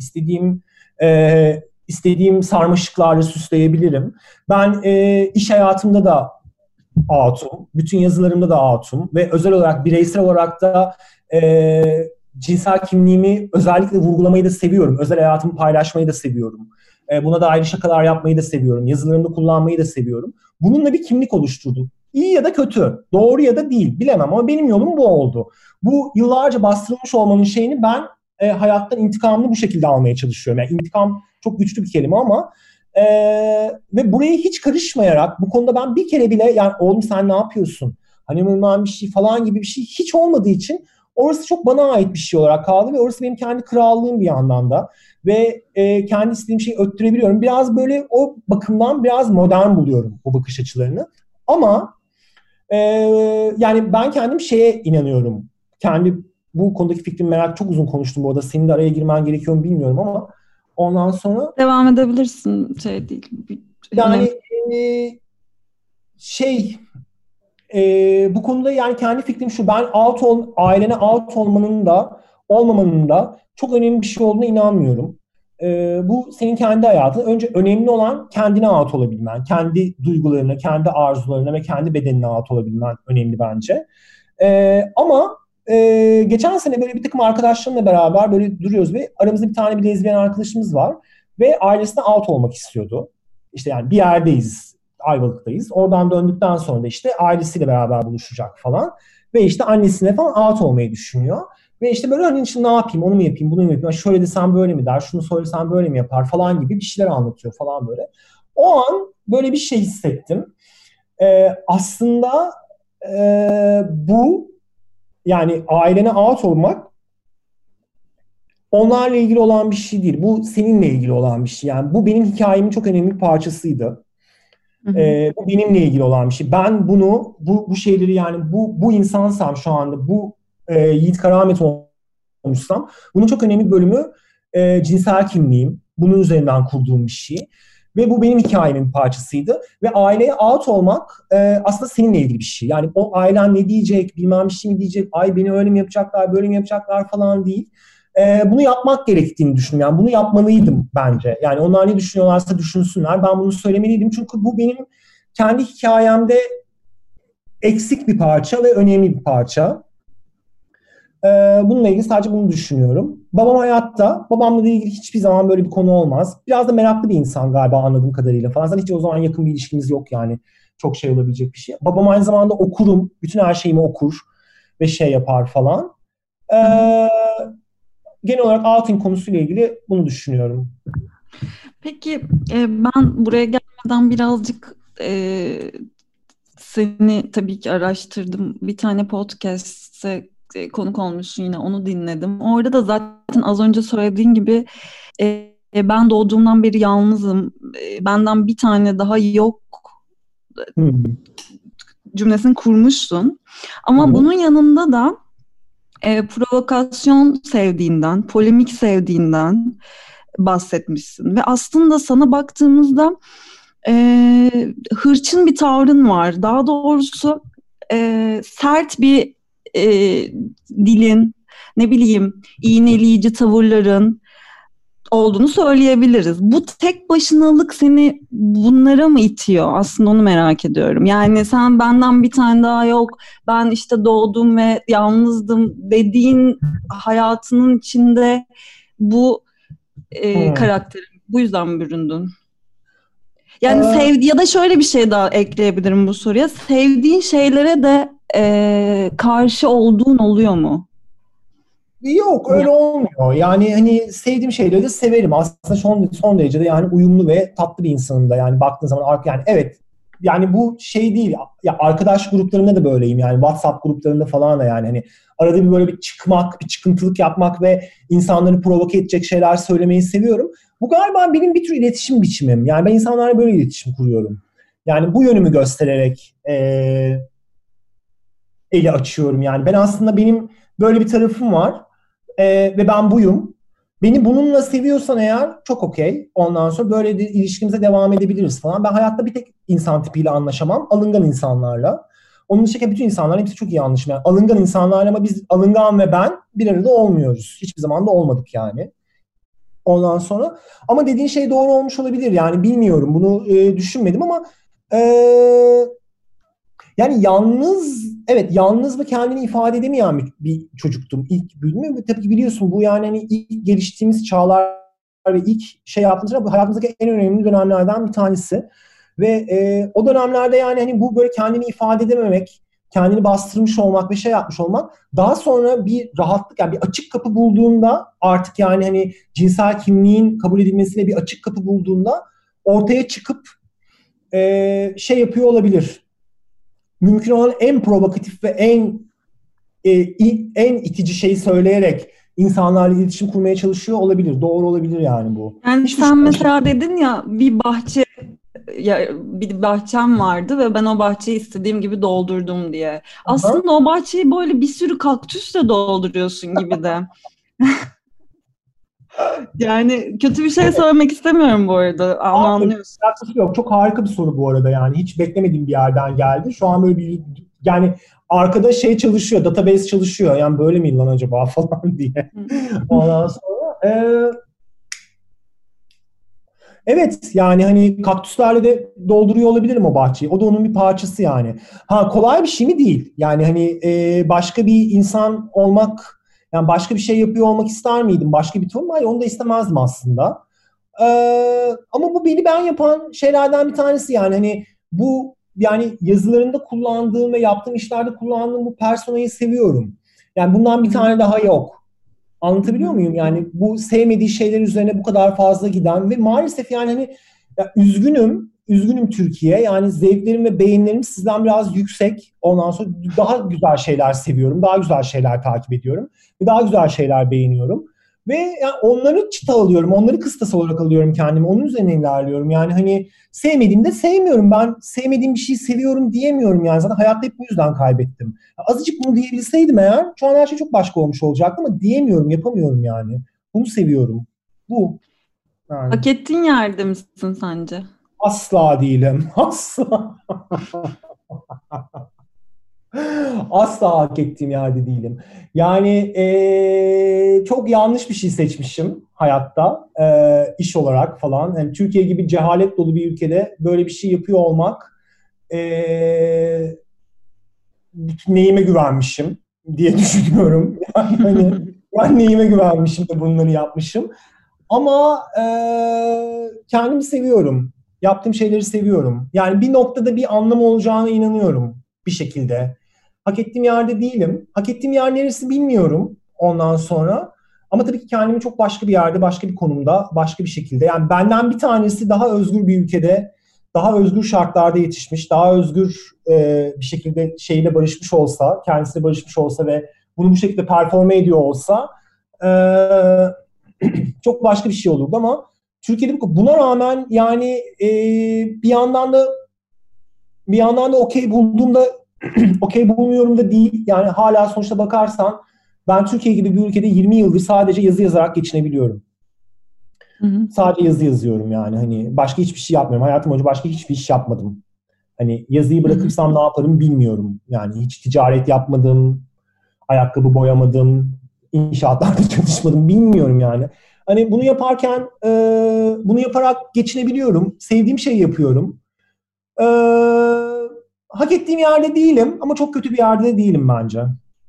istediğim sarmaşıklarla süsleyebilirim. Ben iş hayatımda da out'um. Bütün yazılarımda da out'um. Ve özel olarak, bireysel olarak da cinsel kimliğimi özellikle vurgulamayı da seviyorum. Özel hayatımı paylaşmayı da seviyorum. Buna dair şakalar yapmayı da seviyorum. Yazılarımda kullanmayı da seviyorum. Bununla bir kimlik oluşturdum. İyi ya da kötü, doğru ya da değil bilemem ama benim yolum bu oldu. Bu yıllarca bastırılmış olmanın şeyini ben hayattan intikamını bu şekilde almaya çalışıyorum. Yani intikam çok güçlü bir kelime ama ve buraya hiç karışmayarak bu konuda ben bir kere bile yani oğlum sen ne yapıyorsun? Hani bilmem bir şey falan gibi bir şey hiç olmadığı için orası çok bana ait bir şey olarak kaldı ve orası benim kendi krallığım bir yandan da ve kendi istediğim şeyi öttürebiliyorum. Biraz böyle o bakımdan biraz modern buluyorum bu bakış açılarını. Ama e, yani ben kendim şeye inanıyorum. Kendi bu konudaki fikrimi merak çok uzun konuştum bu arada. Senin de araya girmen gerekiyor mu bilmiyorum ama ondan sonra Devam edebilirsin, şey değil. Önemli. yani şey bu konuda yani kendi fikrim şu, ben ailene out olmanın da olmamanın da çok önemli bir şey olduğuna inanmıyorum. Bu senin kendi hayatın. Önce önemli olan kendine out olabilmen, kendi duygularına, kendi arzularına ve kendi bedenine out olabilmen önemli bence. Ama geçen sene böyle bir takım arkadaşlarımla beraber böyle duruyoruz ve aramızda bir tane bir lezbiyen arkadaşımız var ve ailesine out olmak istiyordu. İşte yani bir yerdeyiz, Ayvalık'tayız. Oradan döndükten sonra da işte ailesiyle beraber buluşacak falan. Ve işte annesine falan out olmayı düşünüyor. Ve işte böyle hani işte ne yapayım, onu mu yapayım, bunu mu yapayım, şöyle desem böyle mi der, şunu söylesem böyle mi yapar falan gibi bir şeyler anlatıyor falan böyle. O an böyle bir şey hissettim. Aslında bu yani ailene out olmak onlarla ilgili olan bir şey değil. Bu seninle ilgili olan bir şey. Yani bu benim hikayemin çok önemli bir parçasıydı. Hı hı. Bu benimle ilgili olan bir şey. Ben bunu, bu şeyleri yani bu insansam şu anda, bu Yiğit Karamet olmuşsam, bunun çok önemli bir bölümü cinsel kimliğim. Bunun üzerinden kurduğum bir şey. Ve bu benim hikayemin parçasıydı. Ve aileye out olmak aslında seninle ilgili bir şey. Yani o ailen ne diyecek, bilmem bir şey mi diyecek, ay beni öyle mi yapacaklar, böyle mi yapacaklar falan değil. Bunu yapmak gerektiğini düşünüyorum. Yani bunu yapmalıydım bence. Yani onlar ne düşünüyorlarsa düşünsünler. Ben bunu söylemeliydim. Çünkü bu benim kendi hikayemde eksik bir parça ve önemli bir parça. Bununla ilgili sadece bunu düşünüyorum. Babam hayatta. Babamla da ilgili hiçbir zaman böyle bir konu olmaz. Biraz da meraklı bir insan galiba anladığım kadarıyla falan. Zaten hiç o zaman yakın bir ilişkimiz yok yani. Çok şey olabilecek bir şey. Babam aynı zamanda okurum. Bütün her şeyimi okur ve şey yapar falan. Hı hı. Genel olarak outing konusuyla ilgili bunu düşünüyorum. Peki ben buraya gelmeden birazcık seni tabii ki araştırdım. Bir tane podcast'e konuk olmuşsun, yine onu dinledim. Orada da zaten az önce söylediğin gibi ben doğduğumdan beri yalnızım. Benden bir tane daha yok cümlesini kurmuşsun. Ama bunun yanında da provokasyon sevdiğinden, polemik sevdiğinden bahsetmişsin. Ve aslında sana baktığımızda hırçın bir tavrın var. Daha doğrusu sert bir dilin, ne bileyim, iğneleyici tavırların olduğunu söyleyebiliriz. Bu tek başınalık seni bunlara mı itiyor? Aslında onu merak ediyorum. Yani sen benden bir tane daha yok, ben işte doğdum ve yalnızdım dediğin hayatının içinde bu karakterin bu yüzden mi büründün? Yani ya da şöyle bir şey daha ekleyebilirim bu soruya. Sevdiğin şeylere de karşı olduğun oluyor mu? Yok, öyle olmuyor. Yani hani sevdiğim şeyleri de severim. Aslında son derece de yani uyumlu ve tatlı bir insanım da. Yani baktığın zaman yani evet, yani bu şey değil. Ya arkadaş gruplarında da böyleyim. Yani WhatsApp gruplarında falan da yani hani arada bir böyle bir çıkmak, bir çıkıntılık yapmak ve insanları provoke edecek şeyler söylemeyi seviyorum. Bu galiba benim bir tür iletişim biçimim. Yani ben insanlarla böyle iletişim kuruyorum. Yani bu yönümü göstererek eli açıyorum yani. Ben aslında benim böyle bir tarafım var. Ve ben buyum. Beni bununla seviyorsan eğer çok okey. Ondan sonra böyle de ilişkimize devam edebiliriz falan. Ben hayatta bir tek insan tipiyle anlaşamam. Alıngan insanlarla. Onun dışında bütün insanlarla hepsi çok iyi anlaşım. Yani alıngan insanlarla, ama biz alıngan ve ben bir arada olmuyoruz. Hiçbir zaman da olmadık yani. Ondan sonra. Ama dediğin şey doğru olmuş olabilir. Yani bilmiyorum. Bunu düşünmedim ama yani evet, yalnız ve kendini ifade edemeyen bir çocuktum ilk büyüdüğümde. Tabii ki biliyorsun bu yani hani ilk geliştiğimiz çağlar ve ilk şey yaptığımızda hayatımızdaki en önemli dönemlerden bir tanesi. Ve o dönemlerde yani hani bu böyle kendini ifade edememek, kendini bastırmış olmak ve şey yapmış olmak, daha sonra bir rahatlık, yani bir açık kapı bulduğunda artık, yani hani cinsel kimliğin kabul edilmesiyle bir açık kapı bulduğunda ortaya çıkıp şey yapıyor olabilir. Mümkün olan en provokatif ve en itici şeyi söyleyerek insanlarla iletişim kurmaya çalışıyor olabilir. Doğru olabilir yani bu. Yani Hiç sen düşünmemiştim. mesela dedin ya, bir bahçem vardı ve ben o bahçeyi istediğim gibi doldurdum diye. Aha. Aslında o bahçeyi böyle bir sürü kaktüsle dolduruyorsun gibi de. Yani kötü bir şey Evet. söylemek istemiyorum bu arada, ama Hayır, anlıyorsun. alakası yok. Çok harika bir soru bu arada yani. Hiç beklemediğim bir yerden geldi. Şu an böyle bir, yani arkada şey çalışıyor, database çalışıyor. Yani böyle mi lan acaba falan diye. Ondan sonra evet, yani hani kaktüslerle de dolduruyor olabilirim o bahçeyi. O da onun bir parçası yani. Ha, kolay bir şey mi? Değil. Yani hani başka bir insan olmak, yani başka bir şey yapıyor olmak ister miydim? Başka bir toplum? Hayır, onu da istemezdim aslında. Ama bu beni ben yapan şeylerden bir tanesi yani. Hani bu, yani yazılarında kullandığım ve yaptığım işlerde kullandığım bu personayı seviyorum. Yani bundan bir tane daha yok. Anlatabiliyor muyum? Yani bu sevmediği şeyler üzerine bu kadar fazla giden ve maalesef yani hani, ya üzgünüm Türkiye. Yani zevklerim ve beğenilerim sizden biraz yüksek. Ondan sonra daha güzel şeyler seviyorum, daha güzel şeyler takip ediyorum ve daha güzel şeyler beğeniyorum. Ve yani onları çıta alıyorum, onları kıstas olarak alıyorum kendimi. Onun üzerine ilerliyorum. Yani hani sevmediğimde sevmiyorum. Ben sevmediğim bir şeyi seviyorum diyemiyorum yani. Zaten hayatta hep bu yüzden kaybettim. Azıcık bunu diyebilseydim eğer şu an her şey çok başka olmuş olacaktı, ama diyemiyorum, yapamıyorum yani. Bunu seviyorum. Bu yani. Hak ettiğin yerde misin sence? Asla değilim. Asla. Asla hak ettiğim yerde değilim. Yani çok yanlış bir şey seçmişim hayatta. İş olarak falan. Yani Türkiye gibi cehalet dolu bir ülkede böyle bir şey yapıyor olmak, eee neyime güvenmişim diye düşünüyorum. Yani hani ben neyime güvenmişim de bunları yapmışım. Ama kendimi seviyorum. Yaptığım şeyleri seviyorum. Yani bir noktada bir anlamı olacağına inanıyorum bir şekilde. Hak ettiğim yerde değilim. Hak ettiğim yer neresi bilmiyorum ondan sonra. Ama tabii ki kendimi çok başka bir yerde, başka bir konumda, başka bir şekilde. Yani benden bir tanesi daha özgür bir ülkede, daha özgür şartlarda yetişmiş, daha özgür bir şekilde şeyle barışmış olsa, kendisiyle barışmış olsa ve bunu bu şekilde performe ediyor olsa çok başka bir şey olurdu ama Türkiye'de buna rağmen yani bir yandan da okey bulduğumda okey bulmuyorum da değil. Yani hala sonuçta bakarsan ben Türkiye gibi bir ülkede 20 yıldır sadece yazı yazarak geçinebiliyorum. Hı hı. Sadece yazı yazıyorum yani. Hani başka hiçbir şey yapmıyorum. Hayatım boyunca başka hiçbir iş yapmadım. Hani yazıyı bırakırsam ne yaparım bilmiyorum. Yani hiç ticaret yapmadım. Ayakkabı boyamadım. İnşaatlarda çalışmadım. Bilmiyorum yani. Hani bunu yaparken bunu yaparak geçinebiliyorum. Sevdiğim şeyi yapıyorum. Hak ettiğim yerde değilim ama çok kötü bir yerde de değilim bence.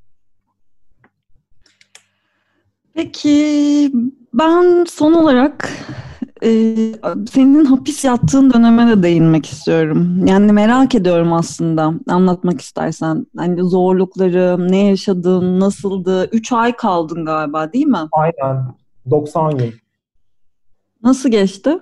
Peki ben son olarak senin hapis yattığın döneme de değinmek istiyorum. Yani merak ediyorum aslında anlatmak istersen. Hani zorlukları, ne yaşadın, nasıldı? 3 ay kaldın galiba değil mi? Aynen. 90 yıl. Nasıl geçti?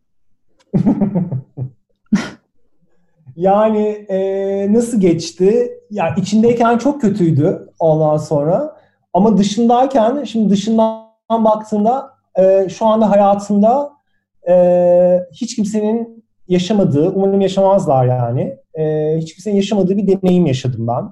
Yani nasıl geçti? Ya içindeyken çok kötüydü ondan sonra. Ama dışındayken, şimdi dışından baktığında şu anda hayatımda hiç kimsenin yaşamadığı, umarım yaşamazlar yani. Hiç kimsenin yaşamadığı bir deneyim yaşadım ben.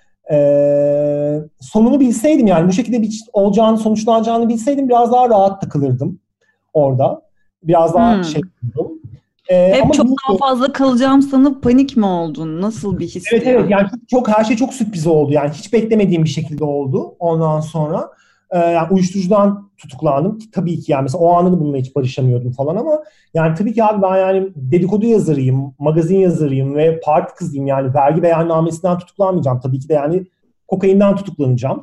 Sonunu bilseydim yani bu şekilde bir olacağını, sonuçlanacağını bilseydim biraz daha rahat takılırdım orada. Biraz daha şey buldum. Hep ama çok daha fazla kalacağım sanıp panik mi oldun? Nasıl bir histi? Evet yani her şey çok sürpriz oldu. Yani hiç beklemediğim bir şekilde oldu ondan sonra. Yani uyuşturucudan tutuklandım. Tabii ki yani mesela o anda da bununla hiç barışamıyordum falan ama yani tabii ki abi ben yani dedikodu yazarıyım, magazin yazarıyım ve parti kızıyım yani vergi beyannamesinden tutuklanmayacağım. Tabii ki de yani kokainden tutuklanacağım.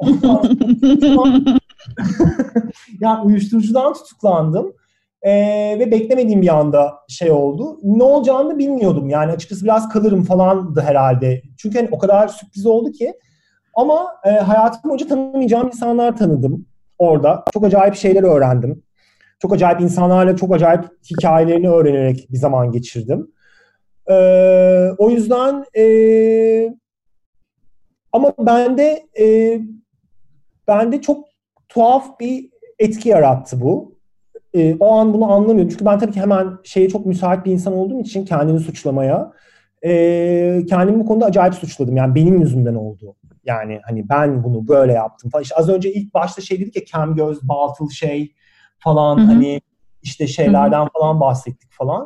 Yani uyuşturucudan tutuklandım. Ve beklemediğim bir anda şey oldu. Ne olacağını bilmiyordum. Yani açıkçası biraz kalırım falandı herhalde. Çünkü hani o kadar sürpriz oldu ki. Ama hayatım boyunca tanımayacağım insanlar tanıdım orada. Çok acayip şeyler öğrendim. Çok acayip insanlarla çok acayip hikayelerini öğrenerek bir zaman geçirdim. O yüzden ama bende çok tuhaf bir etki yarattı bu. O an bunu anlamıyorum. Çünkü ben tabii ki hemen şeye çok müsait bir insan olduğum için kendini suçlamaya kendimi bu konuda acayip suçladım. Yani benim yüzümden oldu. Yani hani ben bunu böyle yaptım falan. İşte az önce ilk başta şey dedik ya kem göz, batıl şey falan hani işte şeylerden falan bahsettik falan.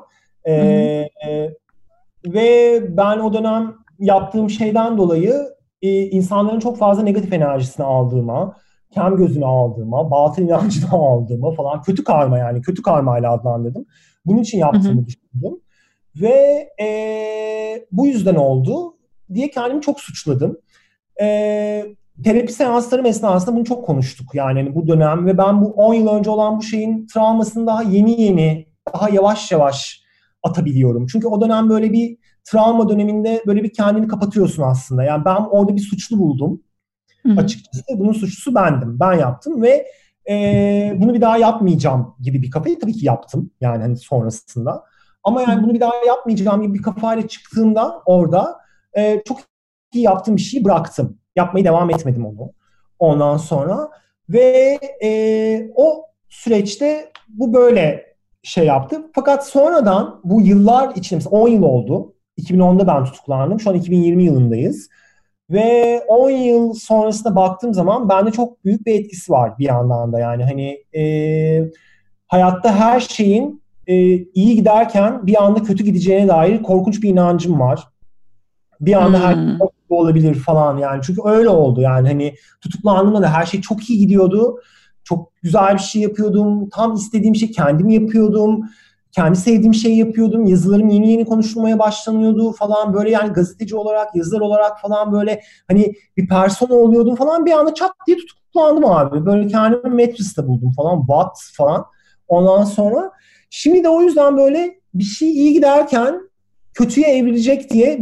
Ve ben o dönem yaptığım şeyden dolayı insanların çok fazla negatif enerjisini aldığıma, kem gözünü aldığıma, batıl inancını aldığıma falan kötü karma yani kötü karmayla adlandırdım. Bunun için yaptığımı düşündüm. Ve bu yüzden oldu diye kendimi çok suçladım. Terapi seanslarım esnasında bunu çok konuştuk yani hani bu dönem ve ben bu 10 yıl önce olan bu şeyin travmasını daha yeni daha yavaş yavaş atabiliyorum. Çünkü o dönem böyle bir travma döneminde böyle bir kendini kapatıyorsun aslında. Yani ben orada bir suçlu buldum. Açıkçası bunun suçlusu bendim. Ben yaptım ve bunu bir daha yapmayacağım gibi bir kafayı tabii ki yaptım. Yani hani sonrasında. Ama yani bunu bir daha yapmayacağım gibi bir kafayla çıktığımda orada çok iyi yaptığım bir şeyi bıraktım. Yapmayı devam etmedim onu. Ondan sonra ve o süreçte bu böyle şey yaptı. Fakat sonradan bu yıllar içinde mesela 10 yıl oldu. 2010'da ben tutuklandım. Şu an 2020 yılındayız. Ve 10 yıl sonrasında baktığım zaman bende çok büyük bir etkisi var bir yandan da. Yani hani hayatta her şeyin iyi giderken bir anda kötü gideceğine dair korkunç bir inancım var. Bir anda her şey çok iyi olabilir falan yani. Çünkü öyle oldu yani hani tutuklandığımda da her şey çok iyi gidiyordu. Çok güzel bir şey yapıyordum. Tam istediğim şey kendim yapıyordum. Kendi sevdiğim şeyi yapıyordum. Yazılarım yeni konuşulmaya başlanıyordu falan. Böyle yani gazeteci olarak, yazar olarak falan böyle hani bir persona oluyordum falan. Bir anda çat diye tutuklandım abi. Böyle kendimi Metris'te buldum falan. What falan. Ondan sonra şimdi de o yüzden böyle bir şey iyi giderken kötüye evrilecek diye bir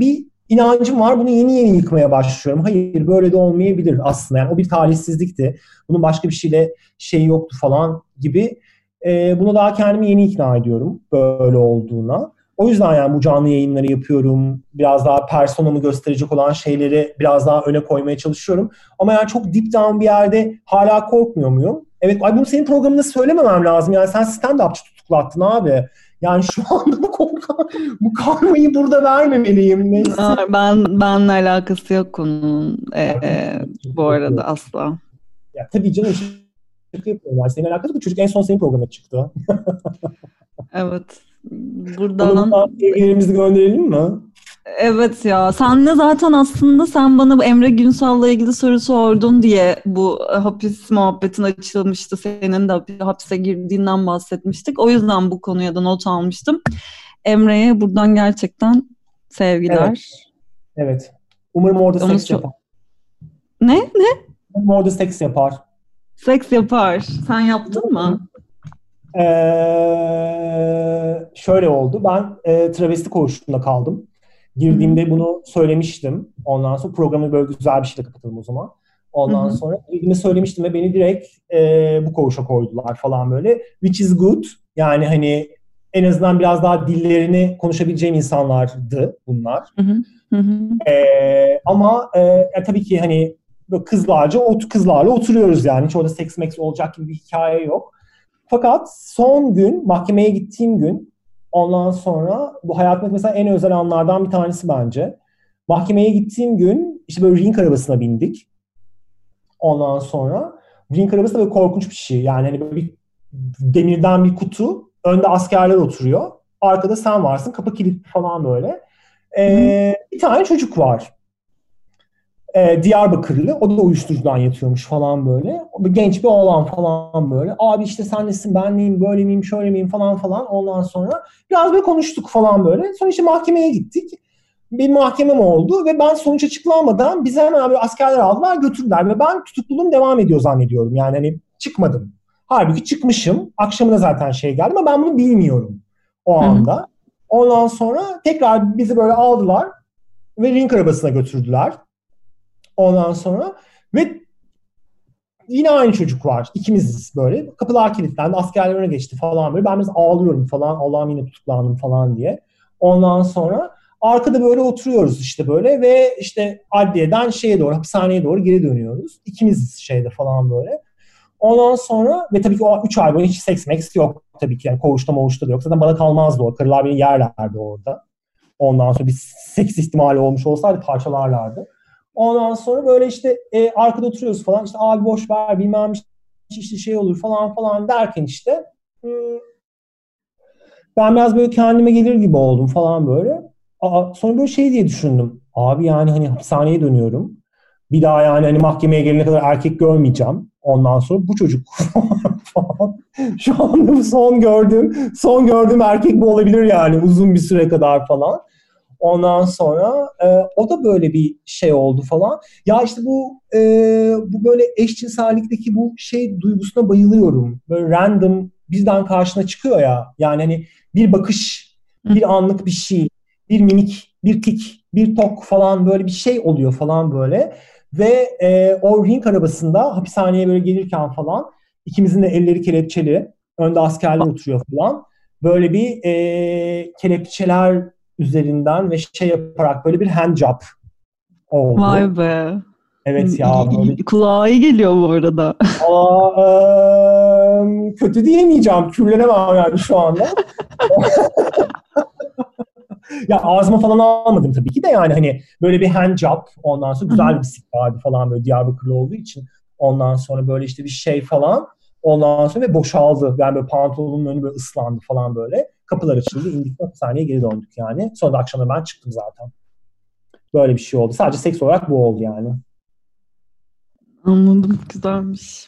inancım var. Bunu yeni yeni yıkmaya başlıyorum. Hayır, böyle de olmayabilir aslında. Yani o bir talihsizlikti. Bunun başka bir şeyle şeyi yoktu falan gibi. Buna daha kendimi yeni ikna ediyorum böyle olduğuna. O yüzden yani bu canlı yayınları yapıyorum. Biraz daha personamı gösterecek olan şeyleri biraz daha öne koymaya çalışıyorum. Ama yani çok deep down bir yerde hala korkmuyor muyum? Evet, ay bunu senin programında söylememem lazım. Yani sen stand-upçı tutuklattın abi. Yani şu anda bu karmayı burada vermemeliyim. Neyse. Benle alakası yok konunun bu arada asla. Ya tabii canım, şaka yapıyorum. Yani seninle alakası yok. Çocuk en son senin programına çıktı. Evet. Onun Buradan sevgilerimizi gönderelim mi? evet ya. Senle zaten aslında sen bana bu Emre Günsal'la ilgili soru sordun diye bu hapis muhabbetin açılmıştı. Senin de hapse girdiğinden bahsetmiştik. O yüzden bu konuya da not almıştım. Emre'ye buradan gerçekten sevgiler. Evet. Evet. Umarım orada Onu seks yapar. Ne? Umarım orada seks yapar. Seks yapar. Sen yaptın mı? Şöyle oldu. Ben travesti koğuşunda kaldım. Girdiğimde bunu söylemiştim. Ondan sonra programı böyle güzel bir şeyle kapatalım o zaman. Ondan sonra girdiğimi söylemiştim ve beni direkt bu koğuşa koydular falan böyle. Which is good. Yani hani en azından biraz daha dillerini konuşabileceğim insanlardı bunlar. Ama tabii ki hani kızlarla oturuyoruz yani. Hiç orada seks meks olacak gibi bir hikaye yok. Fakat son gün, mahkemeye gittiğim gün, ondan sonra bu hayatımda mesela en özel anlardan bir tanesi bence. Mahkemeye gittiğim gün işte böyle ring arabasına bindik. Ondan sonra ring arabası da böyle korkunç bir şey. Yani hani böyle bir demirden bir kutu, önde askerler oturuyor. Arkada sen varsın, kapı kilitli falan böyle. Bir tane çocuk var. Diyarbakırlı. O da uyuşturucudan yatıyormuş falan böyle. Genç bir oğlan falan böyle. Abi işte sen nesin, ben neyim, böyle miyim, şöyle miyim falan falan. Ondan sonra biraz böyle konuştuk falan böyle. Sonra işte mahkemeye gittik. Bir mahkemem oldu ve ben sonuç açıklanmadan bizi hemen böyle askerler aldılar, götürdüler. Ve ben tutukluluğum devam ediyor zannediyorum. Yani hani çıkmadım. Halbuki çıkmışım. Akşamına zaten şey geldi ama ben bunu bilmiyorum o anda. Ondan sonra tekrar bizi böyle aldılar ve ring arabasına götürdüler. Ondan sonra ve yine aynı çocuk var. İkimiziz böyle. Kapılar kilitlendi. Askerler öne geçti falan böyle. Ben biraz ağlıyorum falan. Allah'ım yine tutuklandım falan diye. Ondan sonra arkada böyle oturuyoruz işte böyle ve işte adliyeden şeye doğru, hapishaneye doğru geri dönüyoruz. İkimiziz şeyde falan böyle. Ondan sonra ve tabii ki o 3 ay boyunca hiç seks meks yok tabii ki. Yani koğuşta moğuşta da yok. Zaten bana kalmazdı o. Karılar beni yerlerdi orada. Ondan sonra bir seks ihtimali olmuş olsaydı parçalarlardı. Ondan sonra böyle işte arkada oturuyoruz falan. İşte abi boş ver bilmem işte şey olur falan falan derken işte ben biraz böyle kendime gelir gibi oldum falan böyle. Sonra böyle şey diye düşündüm. Abi yani hani hapishaneye dönüyorum. Bir daha yani hani mahkemeye gelene kadar erkek görmeyeceğim. Ondan sonra bu çocuk falan. Şu anda bu son gördüğüm erkek bu olabilir yani uzun bir süre kadar falan. Ondan sonra o da böyle bir şey oldu falan. Ya işte bu böyle eşcinsellikteki bu şey duygusuna bayılıyorum. Böyle random birden karşına çıkıyor ya. Yani hani bir bakış, bir anlık bir şey, bir mimik, bir tik, bir tok falan böyle bir şey oluyor falan böyle. Ve o ring arabasında hapishaneye böyle gelirken falan ikimizin de elleri kelepçeli. Önde askerler oturuyor falan. Böyle bir kelepçeler üzerinden ve şey yaparak böyle bir handjob oldu. Vay be. Evet ya böyle. Kulağa iyi geliyor bu arada. Kötü diyemeyeceğim. Kürlenemem yani şu anda. Ya ağzıma falan almadım tabii ki de yani hani böyle bir handjob ondan sonra güzel bir bisiklet vardı falan böyle Diyarbakırlı olduğu için. Ondan sonra böyle işte bir şey falan. Ondan sonra ve boşaldı. Yani böyle pantolonun önü böyle ıslandı falan böyle. Kapılar açıldı. İndik hapishaneye geri döndük yani. Sonra da akşamda ben çıktım zaten. Böyle bir şey oldu. Sadece seks olarak bu oldu yani. Anladım. Güzelmiş.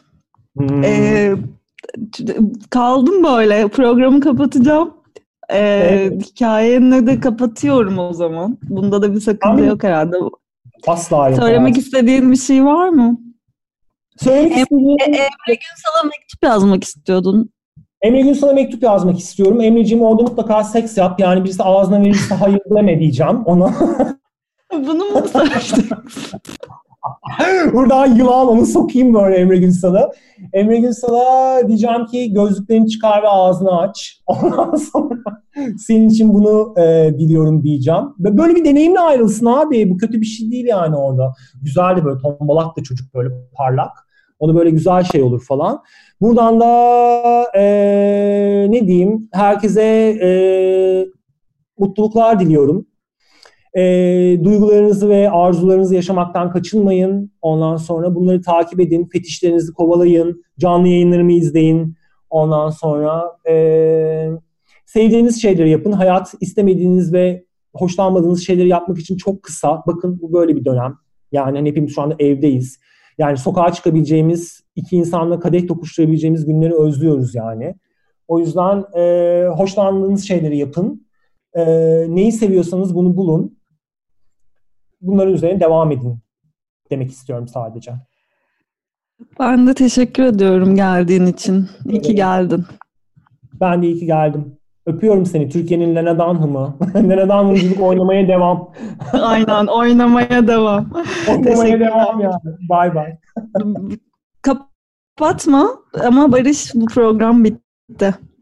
Kaldım böyle. Programı kapatacağım. Evet. Hikayeni de kapatıyorum o zaman. Bunda da bir sakınca yok herhalde. Asla yok Söylemek hayatım. istediğin bir şey var mı? Söylemek istediğim... Emre Günsal'a mektup yazmak istiyordun. Emre Günsal'a mektup yazmak istiyorum. Emre'ciğim orada mutlaka seks yap. Yani birisi ağzına verirse hayır deme diyeceğim ona. Bunu mu söyleyeceksin? Buradan yılan onu sokayım böyle Emre Gülsal'a. Emre Gülsal'a diyeceğim ki gözlüklerini çıkar ve ağzını aç. Ondan sonra senin için bunu diliyorum diyeceğim. Ve böyle bir deneyimle ayrılsın abi. Bu kötü bir şey değil yani orada. Güzel de böyle tombalak da çocuk böyle parlak. Onu böyle güzel şey olur falan. Buradan da ne diyeyim? Herkese mutluluklar diliyorum. Duygularınızı ve arzularınızı yaşamaktan kaçınmayın. Ondan sonra bunları takip edin. Fetişlerinizi kovalayın. Canlı yayınlarımı izleyin. Ondan sonra sevdiğiniz şeyleri yapın. Hayat istemediğiniz ve hoşlanmadığınız şeyleri yapmak için çok kısa. Bakın bu böyle bir dönem. Yani hani hepimiz şu anda evdeyiz. Yani sokağa çıkabileceğimiz, iki insanla kadeh tokuşturabileceğimiz günleri özlüyoruz yani. O yüzden hoşlandığınız şeyleri yapın. Neyi seviyorsanız bunu bulun. Bunların üzerine devam edin demek istiyorum sadece. Ben de teşekkür ediyorum geldiğin için. İyi ki geldin. Ben de iyi ki geldim. Öpüyorum seni. Türkiye'nin Lena Dunham'ı. Lena Dunham'cılık oynamaya devam. Aynen, oynamaya devam. Oynamaya devam yani. Bye bye. Kapatma ama Barış, bu program bitti.